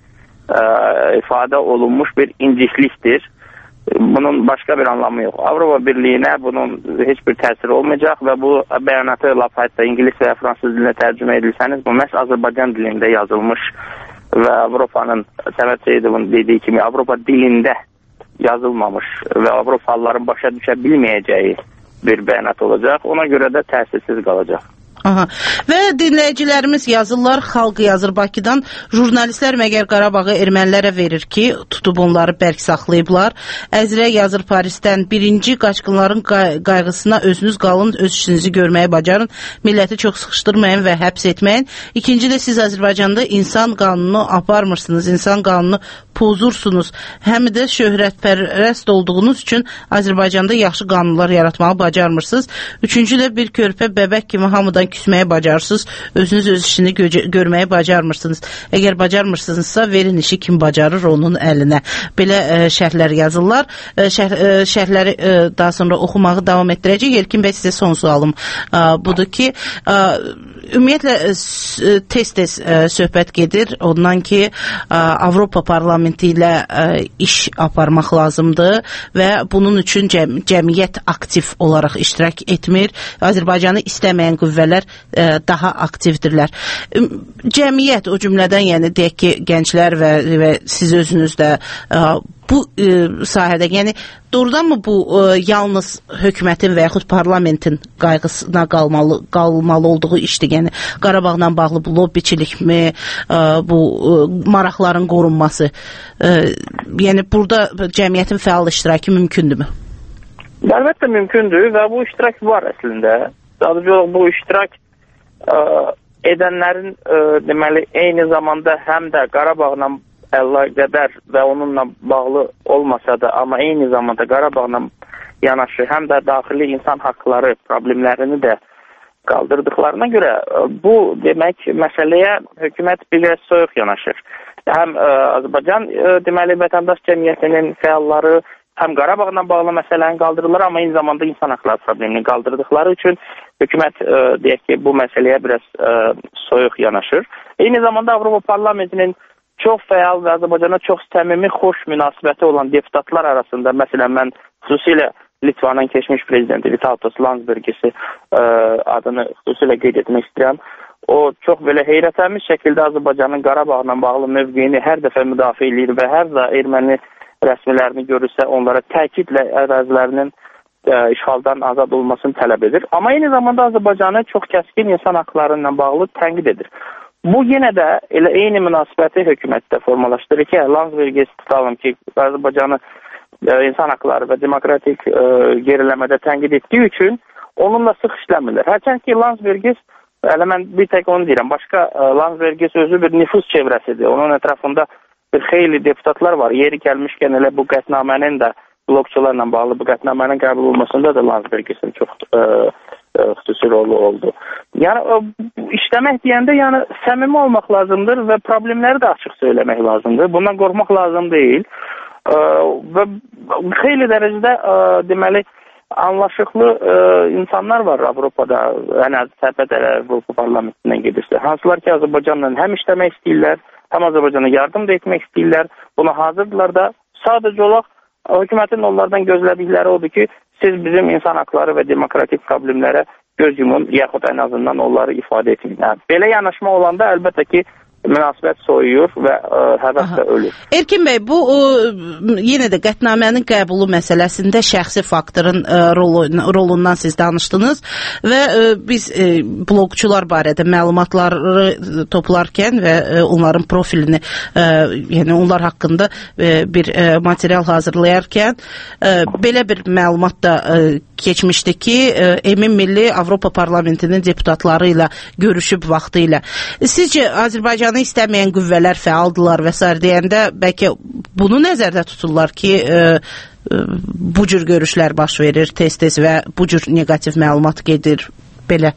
ifadə olunmuş bir inciklikdir. Bunun başqa bir anlamı yox. Avropa Birliyinə bunun heç bir təsiri olmayacaq və bu bəyanatı lap hətta İngilis və fransız dilinə tərcümə edilsəniz, bu məhz Azərbaycan dilində yazılmış və Avropanın, Səməd Seyidovun dediyi kimi, Avropa dilində yazılmamış və Avropalıların başa düşə bilməyəcəyi bir bəyanat olacaq. Ona görə də təsirsiz qalacaq. Aha. Və dinləyicilərimiz yazırlar, xalq yazır Bakıdan, jurnalistlər məgər Qarabağı ermənilərə verir ki, tutub onları bərk saxlayıblar. Əzrə yazır Parisdən, birinci qaçqınların qayğısına özünüz qalın, öz işinizi görməyi bacarın, milləti çox sıxışdırmayın və həbs etməyin. İkinci də siz Azərbaycanda insan qanunu aparmırsınız, insan qanunu pozursunuz. Həm də şöhrətpərəst olduğunuz üçün Azərbaycanda yaxşı qanunlar yaratmağı bacarmırsınız. Üçüncü də bir körpə bəbək kimi hamıdan küsməyə bacarsınız, özünüz öz işini görməyə bacarmırsınız. Əgər bacarmırsınızsa, verin işi kim bacarır onun əlinə. Belə şərhlər yazırlar. Şərhləri daha sonra oxumağı davam etdirəcək. Elkin bəy, sizə son sualım budur ki, ümumiyyətlə tez-tez söhbət gedir ondan ki, Avropa parlamenti ilə iş aparmaq lazımdır və bunun üçün cəmiyyət aktiv olaraq iştirak etmir. Azərbaycanı istəməyən qüvvələr daha aktivdirlər. Cəmiyyət, o cümlədən, yəni deyək ki, gənclər və siz özünüz də bu sahədə, yəni doğrudanmı bu yalnız hökumətin və yaxud parlamentin qayğısına qalmalı olduğu işdir? Yəni Qarabağla bağlı bu lobbiçilikmi, bu maraqların qorunması, yəni burada cəmiyyətin fəal iştirakı mümkündürmü? Əlbəttə mümkündür və bu iştirak var əslində. Sadəcə olaraq bu iştirak edənlərin deməli eyni zamanda həm də Qarabağla əlaqədar və onunla bağlı olmasa da, amma eyni zamanda Qarabağla yanaşı həm də daxili insan haqqları problemlərini də qaldırdıqlarına görə bu demək məsələyə hökumət biraz soyuq yanaşır. Həm Azərbaycan deməli vətəndaş cəmiyyətinin fəalları həm Qarabağla bağlı məsələni qaldırırlar, amma eyni zamanda insan haqqları problemini qaldırdıqları üçün hökumət deyək ki, bu məsələyə biraz soyuq yanaşır. Eyni zamanda Avropa Parlamentinin çox fəal və Azərbaycana çox səmimi, xoş münasibəti olan deputatlar arasında, məsələn, mən xüsusilə Litvanın keçmiş prezidenti Vitautas Landsbergisi adını xüsusilə qeyd etmək istəyirəm. O çox belə heyrətamiz şəkildə Azərbaycanın Qarabağla bağlı mövqeyini hər dəfə müdafiə edir və hər də erməni rəsmilərini görürsə onlara təkidlə ərazilərinin işğaldan azad olmasını tələb edir. Amma eyni zamanda Azərbaycanı çox kəskin insan haqlarıyla bağlı tənqid edir. Bu yenə də elə eyni münasibəti hökumətdə formalaşdırır ki, Landsbergis tutalım ki, Azərbaycanı insan haqları və demokratik geriləmədə tənqid etdiyi üçün onunla sıx işləmirlər. Hərçənd ki, Landsbergis, elə mən bir tək onu deyirəm, başqa Landsbergis özü bir nüfuz çevrəsidir. Onun ətrafında bir xeyli deputatlar var. Yeri gəlmişkən elə bu qətnamənin də blokçularla bağlı bu qətnamənin qəbul olmasında da Landsbergisin çox xüsusi rolu oldu. Yəni işləmək deyəndə yəni səmimi olmaq lazımdır və problemləri də açıq söyləmək lazımdır. Bundan qorxmaq lazım deyil. Və xeyli dərəcədə deməli anlaşıqlı insanlar var Avropada, yəni söhbət Avropa parlamentindən gedirsə. Hansılar ki, Azərbaycanla həm işləmək istəyirlər, həm Azərbaycana yardım da etmək istəyirlər. Buna hazırdırlar da. Sadəcə olaraq hökumətin onlardan gözlədikləri odur ki, siz bizim insan haqları və demokratik problemlərə göz yumun, yaxud ən azından onları ifadə etməyin. Belə yanaşma olanda əlbəttə ki, münasibət soyuyur və həvəs də ölür. Erkin bəy, bu yenə də qətnamənin qəbulu məsələsində şəxsi faktorun rolundan siz danışdınız və biz bloqçular barədə məlumatları toplarkən və onların profilini, yəni onlar haqqında bir material hazırlayarkən belə bir məlumat da keçmişdi ki, Emin Milli Avropa Parlamentinin deputatları ilə görüşüb vaxtı ilə. Sizcə Azərbaycanı istəməyən qüvvələr fəaldılar və s. deyəndə bəlkə bunu nəzərdə tuturlar ki, bu cür görüşlər baş verir tez-tez və bu cür negativ məlumat gedir belə?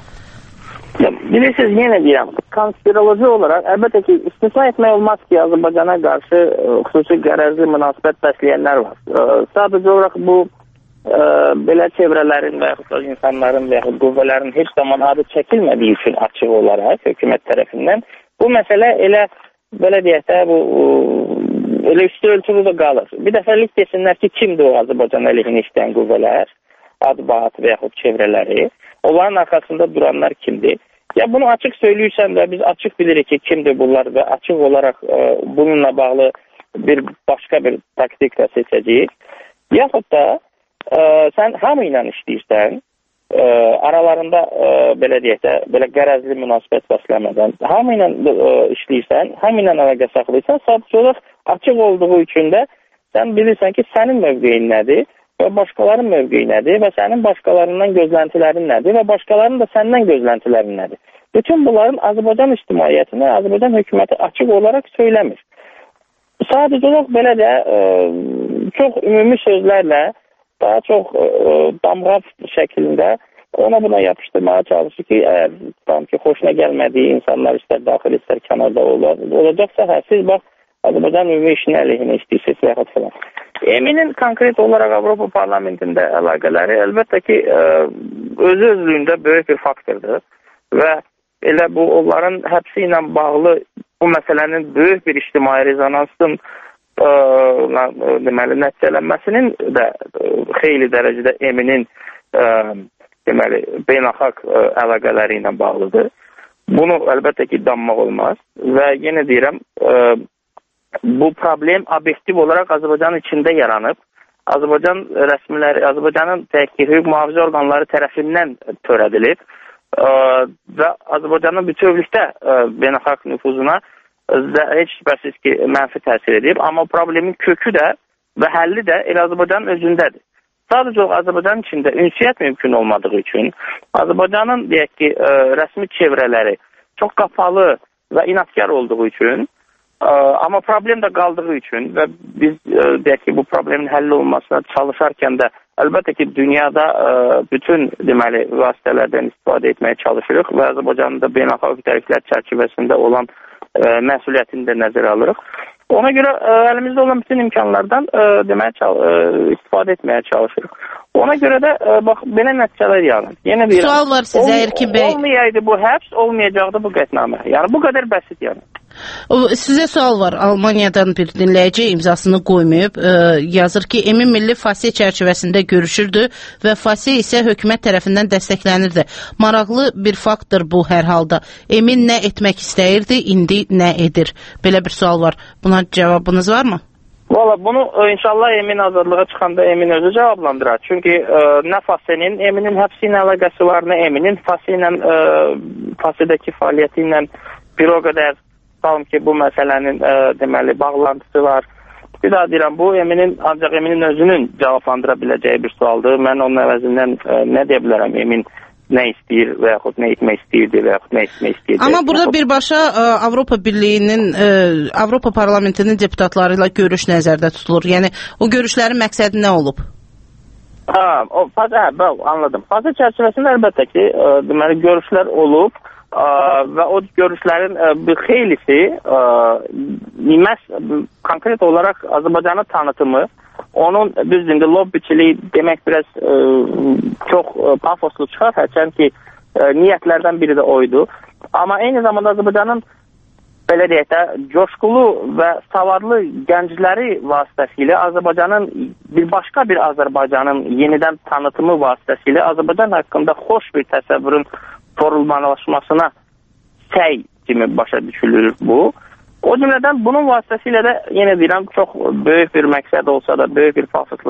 Bilirsiniz, yenə deyirəm, konspiroloji olaraq əlbəttə ki, istisna etmək olmaz ki, Azərbaycana qarşı xüsusi qərəzli münasibət bəsləyənlər var. Sadəcə olaraq bu belə çevrələrin və yaxud da insanların və yaxud qüvvələrin heç zaman adı çəkilmədiyi üçün açıq olaraq hökumət tərəfindən bu məsələ elə belə deyək də bu elə üstü ölçülü də qalır. Bir dəfəlik desinlər ki, kimdir o Azərbaycan əleyhinə işləyən qüvvələr, ad-baat və yaxud çevrələri, onların arxasında duranlar kimdir? Ya bunu açıq söyləyirsən də biz açıq bilirik ki, kimdir bunlar və açıq olaraq bununla bağlı bir başqa bir taktik də seçəcəyik. Yaxud da sən hamı ilə işləyirsən, aralarında belə deyək də, belə qərəzli münasibət bəsləmədən, hamı ilə işləyirsən, hamı ilə əlaqə saxlayırsan, sadəcə olaraq açıq olduğu üçün də sən bilirsən ki, sənin mövqeyin nədir və başqalarının mövqeyi nədir və sənin başqalarından gözləntilərin nədir və başqalarının da səndən gözləntilərin nədir. Bütün bunların Azərbaycan ictimaiyyətinə, Azərbaycan hökuməti açıq olaraq söyləmir. Sadəcə olaraq belə də çox ümumi sözlərlə daha çox damğa şəklində ona buna yapışdırmaya çalışır ki, əgər tam ki, xoşuna gəlmədiyi insanlar istər daxil, istər kənarda olacaqsa, siz bax, Azərbaycan ümumi işini əleyhinə işləyirsiniz və yaxud falan. Eminin konkret olaraq Avropa Parlamentində əlaqələri əlbəttə ki, özü-özlüyündə böyük bir faktordur və elə bu, onların həbsi ilə bağlı bu məsələnin böyük bir ictimai rezonansın deməli, nəticələnməsinin də xeyli dərəcədə Eminin deməli, beynəlxalq əlaqələri ilə bağlıdır. Bunu əlbəttə ki, danmaq olmaz və yenə deyirəm, bu problem obyektiv olaraq Azərbaycan içində yaranıb. Azərbaycan rəsmiləri, Azərbaycanın hüquq mühafizə orqanları tərəfindən törədilib və Azərbaycanın bütövlükdə beynəlxalq nüfuzuna heç şübhəsiz ki, mənfi təsir edib. Amma problemin kökü də və həlli də elə Azərbaycanın özündədir. Sadəcə Azərbaycanın içində ünsiyyət mümkün olmadığı üçün, Azərbaycanın deyək ki, rəsmi çevrələri çox qapalı və inadkar olduğu üçün, amma problem də qaldığı üçün və biz deyək ki, bu problemin həlli olmasına çalışarkən də əlbəttə ki, dünyada bütün deməli vasitələrdən istifadə etməyə çalışırıq və Azərbaycanın da beynəlxalq təriflər çərçivəsində olan məsuliyyətini də nəzərə alırıq. Ona görə əlimizdə olan bütün imkanlardan istifadə etməyə çalışırıq. Ona görə də bax, belə nəticələr yaranır. Yenə deyirəm, sual var sizə, Erkin bəy. Olmayaydı bu həbs, olmayacaqdı bu qətnamə. Yəni, bu qədər bəsit yəni. Sizə sual var. Almaniyadan bir dinləyici imzasını qoymayıb. Yazır ki, Emin Milli FASİ çərçivəsində görüşürdü və FASİ isə hökumət tərəfindən dəstəklənirdi. Maraqlı bir faktdır bu hər halda. Emin nə etmək istəyirdi, indi nə edir? Belə bir sual var. Buna cavabınız varmı? Valla bunu inşallah Emin azadlığa çıxanda Emin özü cavablandırar. Çünki nə FASİ-nin Eminin həbsi ilə əlaqəsi var, nə Eminin FASİ ilə FASİ-dəki fəaliyyəti ilə bir o qədər ki, bu məsələnin deməli bağlantısı var. Bir daha deyirəm, bu ancaq Eminin özünün cavablandıra biləcəyi bir sualdır. Mən onun əvəzindən nə deyə bilərəm, Emin nə istəyir və yaxud nə etmək istəyirdi və yaxud nə etmək istəyirdi. Amma burada birbaşa Avropa Birliyinin, Avropa Parlamentinin deputatları ilə görüş nəzərdə tutulur. Yəni, o görüşlərin məqsədi nə olub? Anladım. FASİ çərçivəsində əlbəttə ki, deməli, görüşlər olub və o görüşlərin bir xeylisi konkret olaraq Azərbaycanı tanıtımı, onun düzdür, lobbiçiliyi demək biraz çox pafoslu çıxar, hərçənd ki, niyyətlərdən biri də oydu. Amma eyni zamanda Azərbaycanın belə deyək də, coşqulu və savadlı gəncləri vasitəsilə Azərbaycanın başqa bir Azərbaycanın yenidən tanıtımı vasitəsilə Azərbaycan haqqında xoş bir təsəvvürün forulmalaşmasına səy kimi başa düşülür bu. O cümlədən bunun vasitəsilə də yenə deyirəm çox böyük bir məqsəd olsa da, böyük bir pafosla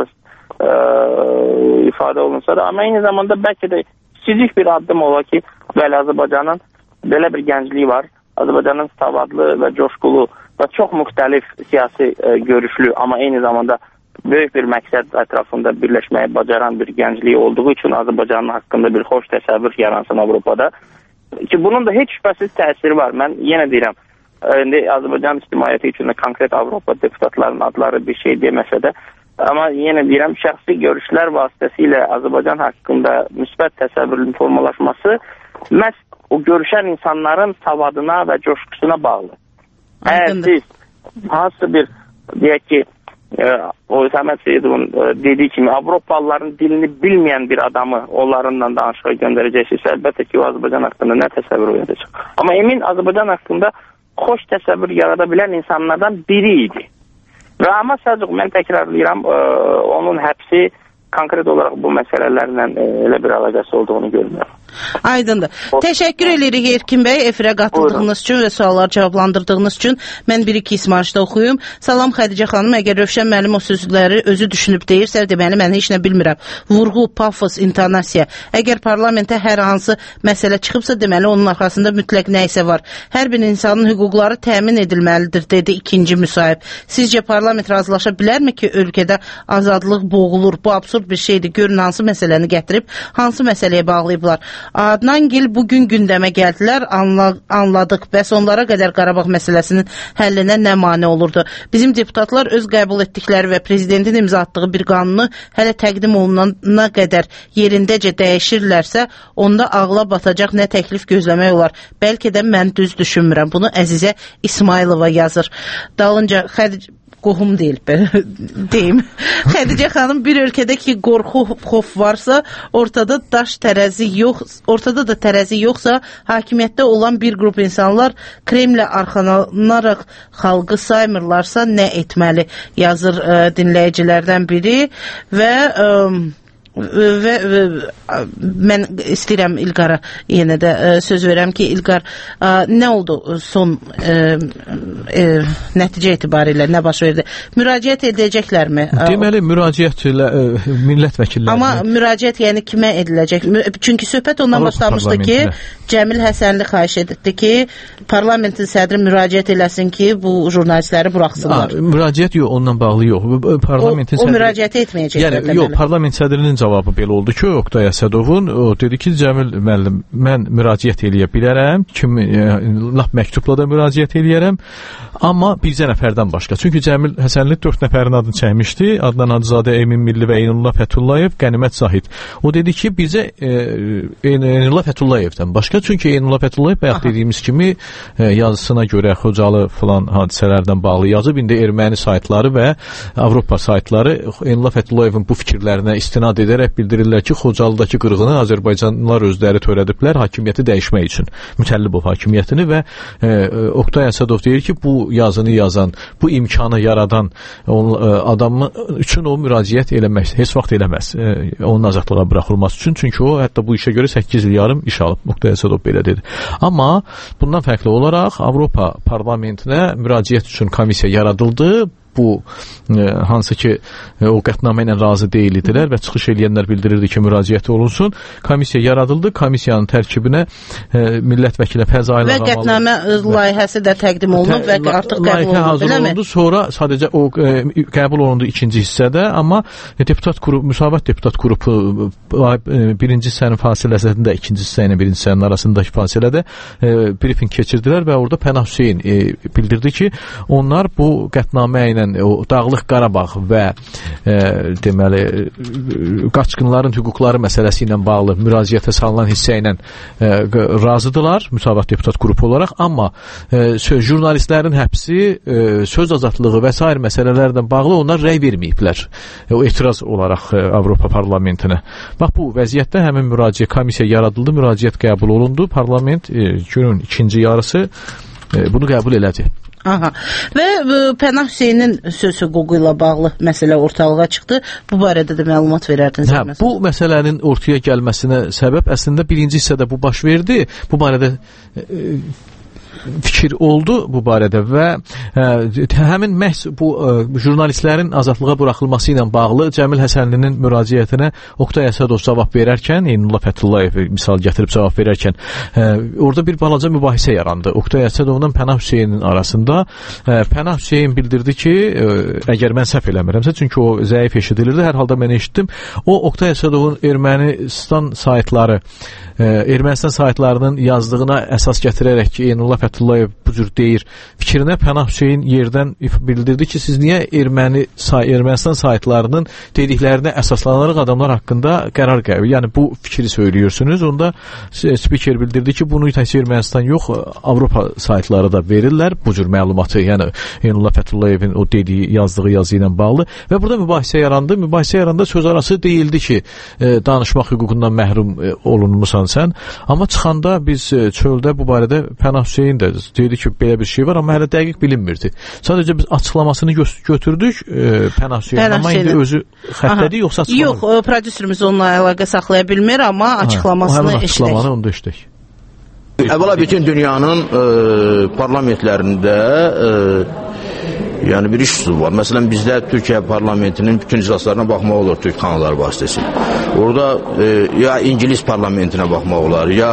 ifadə olunsa da, amma eyni zamanda bəlkə də kiçik bir addım ola ki, bəli Azərbaycanın belə bir gəncliyi var. Azərbaycanın savadlı və coşqulu və çox müxtəlif siyasi görüşlü, amma eyni zamanda böyük bir məqsəd ətrafında birləşməyi bacaran bir gəncliyi olduğu üçün Azərbaycanın haqqında bir xoş təsəvvür yaransın Avropada. Ki bunun da heç şübhəsiz təsiri var. Mən yenə deyirəm, indi Azərbaycan ictimaiyyəti üçün konkret Avropa deputatlarının adları bir şey deməsə də, amma yenə deyirəm, şəxsi görüşlər vasitəsilə Azərbaycan haqqında müsbət təsəvvürün formalaşması məhz o görüşən insanların savadına və coşkusuna bağlı. Əgər siz hansı bir, deyək ki, o Səməd Seyidovun dediyi kimi Avropalıların dilini bilməyən bir adamı onlarla danışığa göndərəcəksiniz, əlbəttə ki, o Azərbaycan haqqında nə təsəvvür oyadacaq. Amma emin Azərbaycan haqqında xoş təsəvvür yarada bilən insanlardan biri idi. Və amma Səlcuq, mən təkrarlayıram, onun həbsi konkret olaraq bu məsələlərlə elə bir əlaqəsi olduğunu görmüyorum. Aydındır. Təşəkkür edirik Erkin bəy, efirə qatıldığınız üçün və suallar cavablandırdığınız üçün. Mən bir-iki ismarışda oxuyum. Salam Xədicə xanım, əgər Rövşən müəllim o sözləri özü düşünüb deyirsə, deməli mən heç nə bilmirəm. Vurğu, pafos, intonasiya. Əgər parlamentə hər hansı məsələ çıxıbsa, deməli onun arxasında mütləq nə isə var. Hər bir insanın hüquqları təmin edilməlidir, dedi ikinci müsahib. Sizcə parlament razılaşa bilərmi ki, ölkədə azadlıq boğulur? Bu absurd bir şeydir. Görün hansı məsələni gətirib, hansı məsələyə bağlayıblar. Adnangil bugün gündəmə gəldilər, anladıq. Bəs onlara qədər Qarabağ məsələsinin həllinə nə mane olurdu? Bizim deputatlar öz qəbul etdikləri və prezidentin imza atdığı bir qanunu hələ təqdim olunana qədər yerindəcə dəyişirlərsə, onda ağla batacaq nə təklif gözləmək olar. Bəlkə də mən düz düşünmürəm. Bunu Əzizə İsmailova yazır. Dalınca qohum deyil, deyim. Xədicə xanım, bir ölkədə ki qorxu, xof varsa, ortada da tərəzi yoxsa, hakimiyyətdə olan bir qrup insanlar Kremlə arxalanaraq xalqı saymırlarsa nə etməli, yazır dinləyicilərdən biri və mən istəyirəm İlqara yenə də söz verəm ki, İlqar, nə oldu son nəticə etibarilə, nə baş verdi? Müraciət edəcəklərmi? Deməli, müraciət millət vəkillərinə. Amma müraciət yəni kimə ediləcək? Çünki söhbət ondan başlamışdı ki, Cəmil Həsənli xahiş etdi ki, parlamentin sədri müraciət eləsin ki, bu jurnalistləri buraxsınlar. Müraciət yox, ondan bağlı yox. O müraciəti etməyəcəklər. Yəni, yox, parlament sədrinin cavabı belə oldu ki, Oqtay Əsədovun, o dedi ki, Cəmil müəllim, mən müraciət eləyə bilərəm, lap məktubla da müraciət eləyərəm, amma bircə nəfərdən başqa. Çünki Cəmil Həsənli 4 nəfərin adını çəkmişdi, Adnan Hacızadə, Emin Milli və Eynullah Fəthullayev, Qənimət Zahid. O dedi ki, bircə Eynullah Fətullayevdən başqa, çünki Eynullah Fəthullayev bayaq dediyimiz kimi yazısına görə Xocalı filan hadisələrdən bağlı yazıb, indi erməni saytları və Avropa saytları Eynullah Fətullayevin bu fikirlərinə istinad edərək bildirirlər ki, Xocalıdakı qırğını Azərbaycanlılar özləri törədiblər hakimiyyəti dəyişmək üçün. Mütəllibov hakimiyyətini və Oqtay Əsədov deyir ki, bu yazını yazan, bu imkanı yaradan adamı üçün o müraciət eləmək, heç vaxt eləməz. Onun azadlığa buraxılması üçün. Çünki o, hətta bu işə görə 8 il yarım iş alıb. Oqtay Əsədov belə dedi. Amma bundan fərqli olaraq Avropa parlamentinə müraciət üçün komissiya yaradıldı. Bu hansı ki o qətnamə ilə razı deyil idilər və çıxış eləyənlər bildirirdi ki, müraciət olunsun. Komissiya yaradıldı. Komissiyanın tərkibinə millət vəkili Fəzail Ağamalı və qətnamə layihəsi də təqdim olunub və artıq qəbul olundu. Sonra sadəcə o qəbul olundu ikinci hissədə, amma deputat qrupu, müsavat deputat qrupu birinci hissənin fasiləsində ikinci hissə ilə birinci hissənin arasındakı fasilədə brifing keçirdilər və orada Pənah Hüseyn bildirdi ki, onlar bu qətnamə ilə o Dağlıq Qarabağ və deməli qaçqınların hüquqları məsələsi ilə bağlı müraciətə salınan hissə ilə razıdırlar müsavat deputat qrupu olaraq, amma jurnalistlərin həbsi, söz azadlığı və s. məsələlərlə bağlı onlar rəy verməyiblər. O etiraz olaraq Avropa parlamentinə. Bax, bu vəziyyətdə həmin müraciət komissiya yaradıldı, müraciət qəbul olundu, parlament günün ikinci yarısı bunu qəbul elədi. Aha. Və Pənah Hüseynin söz hüququ ilə bağlı məsələ ortalığa çıxdı. Bu barədə də məlumat verərdiniz. Bu məsələnin ortaya gəlməsinə səbəb əslində birinci hissədə bu baş verdi. Bu barədə fikir oldu bu barədə və həmin məhz bu jurnalistlərin azadlığa buraxılması ilə bağlı Cəmil Həsənlinin müraciətinə Oqtay Əsədov cavab verərkən, Eynullah Fəthullayev misal gətirib cavab verərkən orada bir balaca mübahisə yarandı. Oqtay Əsədovla Pənah Hüseynin arasında. Pənah Hüseyin bildirdi ki, əgər mən səhv eləmirəmsə, çünki o zəif eşidilirdi, hər halda mən eşitdim, o Oqtay Əsədovun Ermənistan saytlarının yazdığına əsas gətirərək ki, Eynullah Fəthullayev bu cür deyir fikrinə Pənah Hüseyin yerdən bildirdi ki, siz niyə Ermənistan saytlarının dediklərinə əsaslanaraq adamlar haqqında qərar qəbul, yəni bu fikri söylüyorsunuz. Onda spiker bildirdi ki, bunu təkcə Ermənistan yox, Avropa saytları da verirlər bu cür məlumatı, yəni Eynullah Fətullayevin o dediyi, yazdığı yazı ilə bağlı və burada mübahisə yarandı. Mübahisə yaranda söz arası deyildi ki, danışmaq hüququndan məhrum olunmusan sən, amma çıxanda biz çöldə bu barədə Pənah Hüseyin də deyirdi ki, belə bir şey var, amma hələ dəqiq bilinmirdi. Sadəcə biz açıqlamasını götürdük Pənah Hüseyin, amma indi özü xətlədi, yoxsa açıqlamadı? Yox, prodüserimiz onunla əlaqə saxlaya bilmir, amma açıqlamasını eşitdik. Açıqlamanı onda eşitdik. Əvvəla bütün dünyanın parlamentlərində yəni bir iş üsulu var. Məsələn, bizdə Türkiyə parlamentinin bütün iclaslarına baxmaq olur Türk kanalları vasitəsilə. Orada ya İngilis parlamentinə baxmaq olar, ya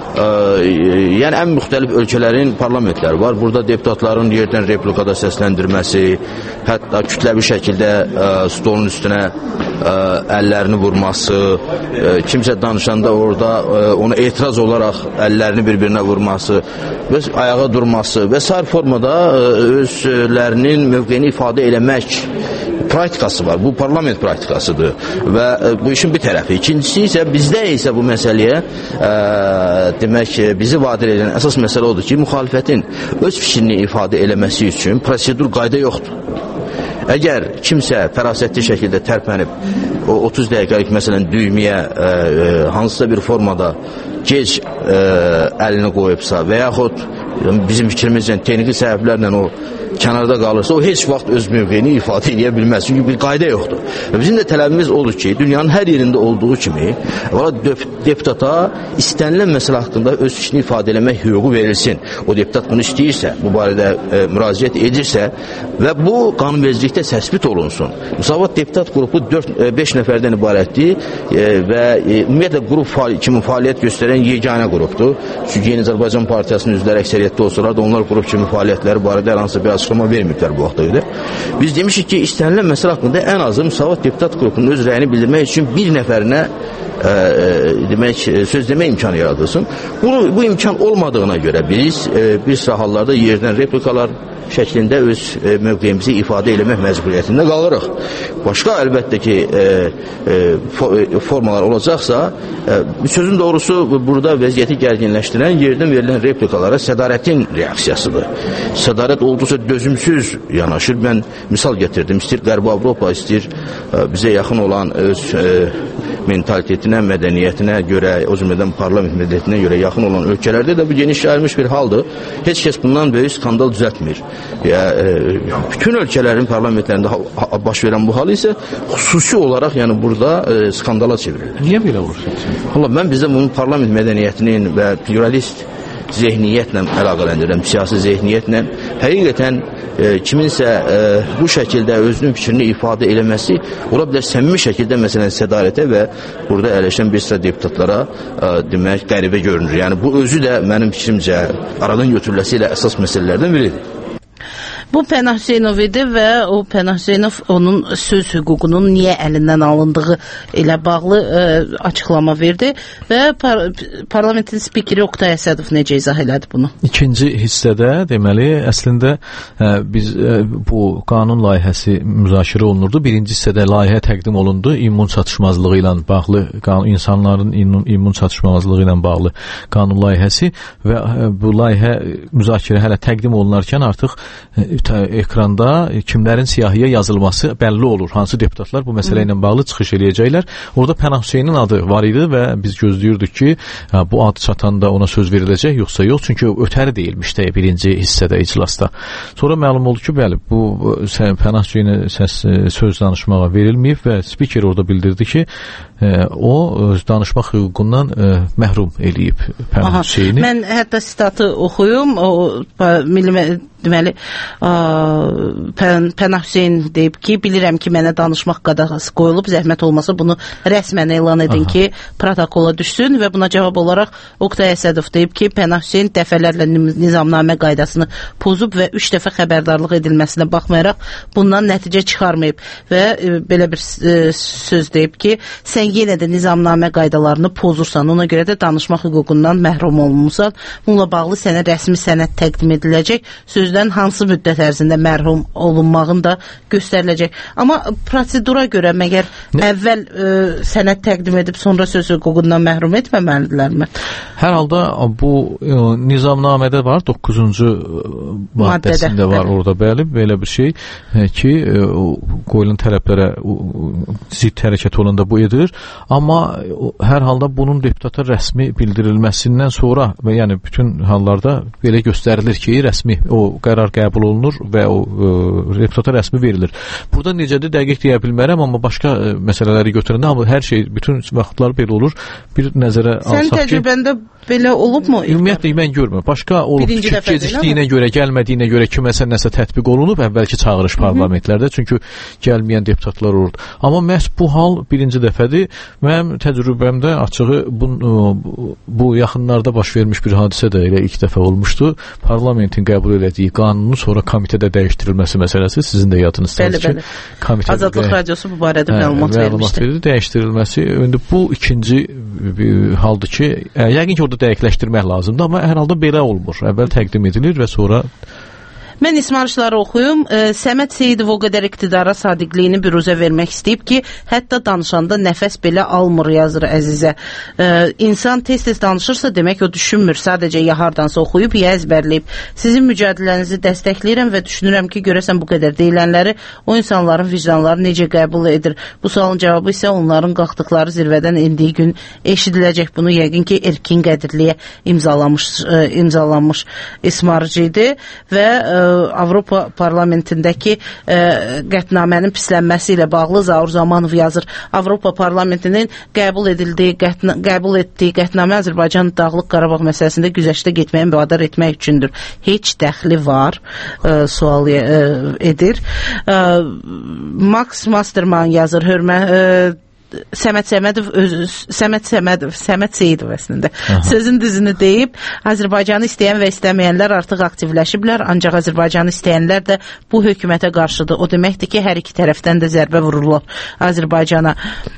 yəni ən müxtəlif ölkələrin parlamentləri var. Burada deputatların yerdən replikada səsləndirməsi, hətta kütləvi şəkildə stolun üstünə əllərini vurması, kimsə danışanda orada ona etiraz olaraq əllərini bir-birinə vurması və ayağa durması və sair formada özlərinin mövqeyini ifadə eləmək praktikası var. Bu parlament praktikasıdır və bu işin bir tərəfi. İkincisi isə bizdə isə bu məsələyə demək bizi vadar edən əsas məsələ odur ki, müxalifətin öz fikrini ifadə eləməsi üçün prosedur qayda yoxdur. Əgər kimsə fərasətli şəkildə tərpənib o 30 dəqiqəlik məsələn düyməyə hansısa bir formada gec əlini qoyubsa və yaxud bizim fikrimizlə texniki səbəblərlə o kənarda qalırsa, o heç vaxt öz mövqeyini ifadə edə bilməz. Çünki bir qayda yoxdur. Və bizim də tələbimiz odur ki, dünyanın hər yerində olduğu kimi deputata istənilən məsələ haqqında öz fikrini ifadə eləmək hüququ verilsin. O deputat bunu istəyirsə, bu barədə müraciət edirsə və bu qanunvericilikdə təsbit olunsun. Müsavat deputat qrupu 5 nəfərdən ibarətdir və ümumiyyətlə qrup kimi fəaliyyət göstərən yeganə qrupdur. Çünki Yeni Azərbaycan Partiyasının üzvləri əksəriyyətdə olsalar da onlar qrup kimi fəaliyyətləri barədə hər hansı bir açıqlama verməyiblər bu vaxta görə. Biz demişik ki, istənilən məsələ haqqında ən azı Müsavat deputat qrupunun öz rəyini bildirmək üçün bir nəfərinə demək, söz demək imkanı yaradılsın. Bu imkan olmadığına görə biz bir sıra hallarda yerdən replikalar şəklində öz mövqeyimizi ifadə eləmək məcburiyyətində qalırıq. Başqa əlbəttə ki formalar olacaqsa, sözün doğrusu burada vəziyyəti gərginləşdirən yerdən verilən replikalara sədarətin reaksiyasıdır. Sədarət olduqca dözümsüz yanaşır. Mən misal gətirdim. İstir Qərbi Avropa, istir bizə yaxın olan öz mentalitetinə, mədəniyyətinə görə, o cümlədən parlament mədəniyyətinə görə yaxın olan ölkələrdə də bu geniş yayılmış bir haldır. Heç kəs bundan böyük skandal düzəltmir. Bütün ölkələrin parlamentlərində baş verən bu hal isə xüsusi olaraq yəni burada skandala çevrilir. Niyə belə olur? Allah, mən bizdə bunun parlament mədəniyyətinin və pluralist zehniyyətlə əlaqələndirirəm, siyasi zehniyyətlə. Həqiqətən kiminsə bu şəkildə özünün fikrini ifadə eləməsi ola bilər səmimi şəkildə məsələn sədarətə və burada əyləşən bir sıra deputatlara demək qəribə görünür. Yəni bu özü də mənim fikrimcə aradan götürüləsi ilə əsas məsələlərdən biridir. Bu Pənah Hüseynov idi və o Pənah Hüseynov onun söz hüququnun niyə əlindən alındığı ilə bağlı açıqlama verdi və parlamentin spikeri Oqtay Əsədov necə izah elədi bunu? İkinci hissədə deməli əslində biz bu qanun layihəsi müzakirə olunurdu. Birinci hissədə layihə təqdim olundu. İmmun çatışmazlığı ilə bağlı, insanların immun çatışmazlığı ilə bağlı qanun layihəsi və bu layihə müzakirə hələ təqdim olunarkən artıq ekranda kimlərin siyahıya yazılması bəlli olur. Hansı deputatlar bu məsələ ilə bağlı çıxış eləyəcəklər. Orada Pənah Hüseynin adı var idi və biz gözləyirdik ki, bu ad çatanda ona söz veriləcək, yoxsa yox. Çünki ötəri deyilmişdi birinci hissədə iclasda. Sonra məlum oldu ki, bəli, bu Pənah Hüseynə söz danışmağa verilməyib və spiker orada bildirdi ki, o danışmaq hüququndan məhrum eləyib Pənah Hüseyni. Mən hətta sitatı oxuyum. O deməli Pənah Hüseyn deyib ki, bilirəm ki, mənə danışmaq qadağası qoyulub, zəhmət olmasa bunu rəsmən elan edin ki, protokola düşsün və buna cavab olaraq Oqtay Əsədov deyib ki, Pənah Hüseyn dəfələrlə nizamnamə qaydasını pozub və 3 dəfə xəbərdarlıq edilməsinə baxmayaraq bundan nəticə çıxarmayıb və belə bir söz deyib ki, sən yenə də nizamnamə qaydalarını pozursan, ona görə də danışmaq hüququndan məhrum olunmusan, bununla bağlı sənə rəsmi sənəd təqdim ediləcək, sözdən hansı müddət ərzində məhrum olunmağın da göstəriləcək. Amma prosedura görə məgər əvvəl sənəd təqdim edib sonra söz hüququndan məhrum etməməlidirlərmi? Hər halda bu nizamnamədə var, 9-cu maddəsində var orada, bəli, belə bir şey ki, qoyulan tələblərə zidd hərəkət olanda bu edilir. Amma hər halda bunun deputata rəsmi bildirilməsindən sonra və yəni bütün hallarda belə göstərilir ki, rəsmi o qərar qəbul olunur və o deputata rəsmi verilir. Burada necədir dəqiq deyə bilmərəm, amma başqa məsələləri götürəndə amma hər şey bütün vaxtlar belə olur. Bir nəzərə alsaq ki, sən təcrübəndə belə olubmu? Ümumiyyətlə mən görmürəm. Başqa olub ki, gecikdiyinə görə, gəlmədiyinə görə kiməsə nəsə tətbiq olunub əvvəlki çağırış parlamentlərdə, çünki gəlməyən deputatlar olurdu. Amma məhz bu hal birinci dəfədir. Mənim təcrübəmdə açığı bu yaxınlarda baş vermiş bir hadisə də elə ilk dəfə olmuşdu. Parlamentin qəbul elədiyi qanunun sonra komitədə dəyişdirilməsi məsələsi sizin də yadınızdadır ki, komitədə Azadlıq Radiosu bu barədə məlumat vermişdi. Dəyişdirilməsi, indi bu ikinci haldır ki, yəqin ki, orada dəqiqləşdirmək lazımdır, amma hər halda belə olmur. Əvvəl təqdim edilir və sonra Mən ismarışları oxuyum. Səməd Seyidov o qədər iqtidara sadiqliyini büruzə vermək istəyib ki, hətta danışanda nəfəs belə almır, yazır Əzizə. İnsan tez-tez danışırsa, demək o düşünmür, sadəcə ya hardansa oxuyub, ya əzbərləyib. Sizin mücadilənizi dəstəkləyirəm və düşünürəm ki, görəsən bu qədər deyilənləri o insanların vicdanları necə qəbul edir. Bu sualın cavabı isə onların qalxdıqları zirvədən indiyi gün eşidiləcək. Bunu yəqin ki, Erkin Qədirliyə imzalanmış ismarıcı idi və Avropa parlamentindəki qətnamənin pislənməsi ilə bağlı Zaur Zamanov yazır. Avropa parlamentinin qəbul etdiyi qətnamə Azərbaycan Dağlıq Qarabağ məsələsində güzəştə getməyə vadar etmək üçündür. Heç dəxli var, sual edir. Max Masterman yazır. Səməd Seyidov əslində sözün düzünü deyib, Azərbaycanı istəyən və istəməyənlər artıq aktivləşiblər, ancaq Azərbaycanı istəyənlər də bu hökumətə qarşıdır. O deməkdir ki, hər iki tərəfdən də zərbə vururlar Azərbaycana.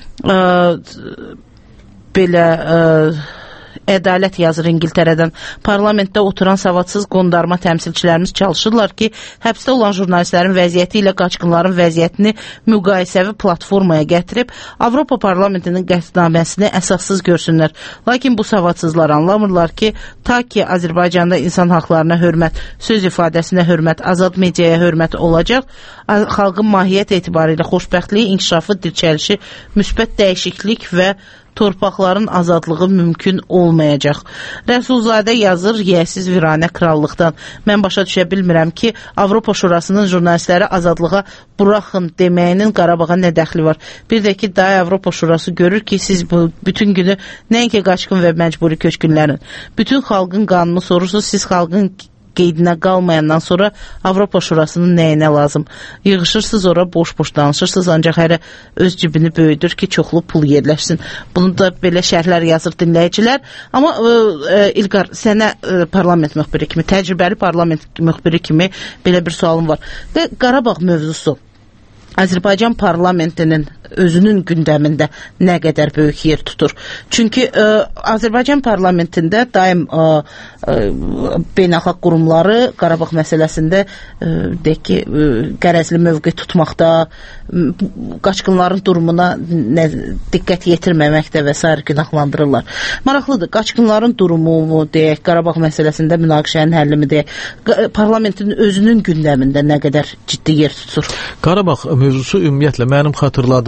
Belə Ədalət yazır İngiltərədən. Parlamentdə oturan savadsız qondarma təmsilçilərimiz çalışırlar ki, həbsdə olan jurnalistlərin vəziyyəti ilə qaçqınların vəziyyətini müqayisəvi platformaya gətirib, Avropa parlamentinin qətnaməsini əsassız görsünlər. Lakin bu savadsızlar anlamırlar ki, ta ki Azərbaycanda insan haqlarına hörmət, söz ifadəsinə hörmət, azad mediaya hörmət olacaq, xalqın mahiyyət etibarilə xoşbəxtliyi, inkişafı, dirçəlişi, müsbət dəyişiklik və torpaqların azadlığı mümkün olmayacaq. Rəsulzadə yazır yiyəsiz viranə krallıqdan. Mən başa düşə bilmirəm ki, Avropa Şurasının jurnalistləri azadlığa buraxın deməyinin Qarabağa nə dəxli var? Bir də ki, daha Avropa Şurası görür ki, siz bu bütün günü nəinki qaçqın və məcburi köçkünlərin, bütün xalqın qanunu sorursunuz, siz xalqın qeydinə qalmayandan sonra Avropa Şurasının nəyinə lazım? Yığışırsınız ora, boş-boş danışırsınız, ancaq hərə öz cibini böyüdür ki, çoxlu pul yerləşsin. Bunu da belə şərhlər yazır dinləyicilər. Amma İlqar, sənə parlament müxbiri kimi, təcrübəli parlament müxbiri kimi belə bir sualım var. Və Qarabağ mövzusu Azərbaycan parlamentinin özünün gündəmində nə qədər böyük yer tutur. Çünki Azərbaycan parlamentində daim beynəlxalq qurumları Qarabağ məsələsində deyək ki, qərəzli mövqe tutmaqda, qaçqınların durumuna diqqət yetirməməkdə və s. günahlandırırlar. Maraqlıdır, qaçqınların durumu deyək, Qarabağ məsələsində münaqişənin həllimi deyək, parlamentin özünün gündəmində nə qədər ciddi yer tutur? Qarabağ mövzusu ümumiyyətlə mənim xatırladığım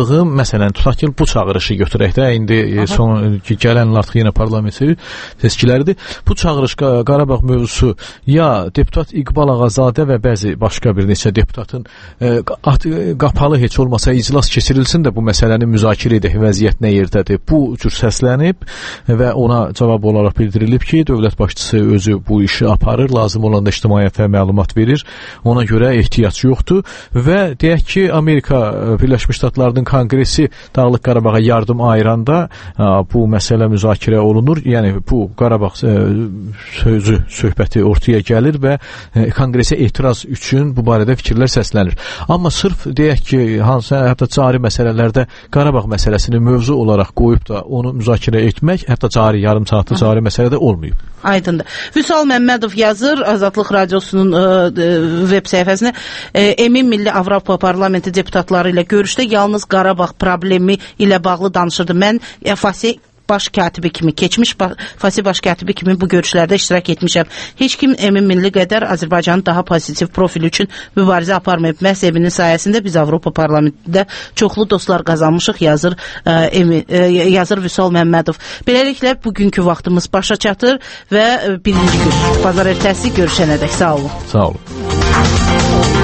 yazdığım, məsələn, tutaq ki, bu çağırışı götürək də, indi son gələn artıq yenə parlament seçkiləridir. Bu çağırış Qarabağ mövzusu ya deputat İqbal Ağazadə və bəzi başqa bir neçə deputatın qapalı heç olmasa iclas keçirilsin də bu məsələni müzakirə edək, vəziyyət nə yerdədir. Bu cür səslənib və ona cavab olaraq bildirilib ki, dövlət başçısı özü bu işi aparır, lazım olanda ictimaiyyətə məlumat verir, ona görə ehtiyac yoxdur və deyək ki, Amerika Birləşmiş Ştatlarının Konqresi Dağlıq Qarabağa yardım ayıranda bu məsələ müzakirə olunur, yəni bu Qarabağ sözü, söhbəti ortaya gəlir və Konqresə etiraz üçün bu barədə fikirlər səslənir. Amma sırf deyək ki, hansısa hətta cari məsələlərdə Qarabağ məsələsini mövzu olaraq qoyub da onu müzakirə etmək, hətta cari yarım saatlı cari məsələdə olmayıb. Aydındır. Vüsal Məmmədov yazır Azadlıq Radiosunun web səhifəsinə. Emin Milli Avropa Parlamenti deputatları ilə görüşdə yalnız Qarabağ problemi ilə bağlı danışırdı. Mən FASİ baş katibi kimi, keçmiş FASİ baş katibi kimi bu görüşlərdə iştirak etmişəm. Heç kim Emin Milli qədər Azərbaycanın daha pozitiv profili üçün mübarizə aparmayıb. Məhz Eminin sayəsində biz Avropa Parlamentində çoxlu dostlar qazanmışıq, yazır Vüsal Məmmədov. Beləliklə, bugünkü vaxtımız başa çatır və birinci gün, bazar ertəsi görüşənədək. Sağ olun. Sağ olun.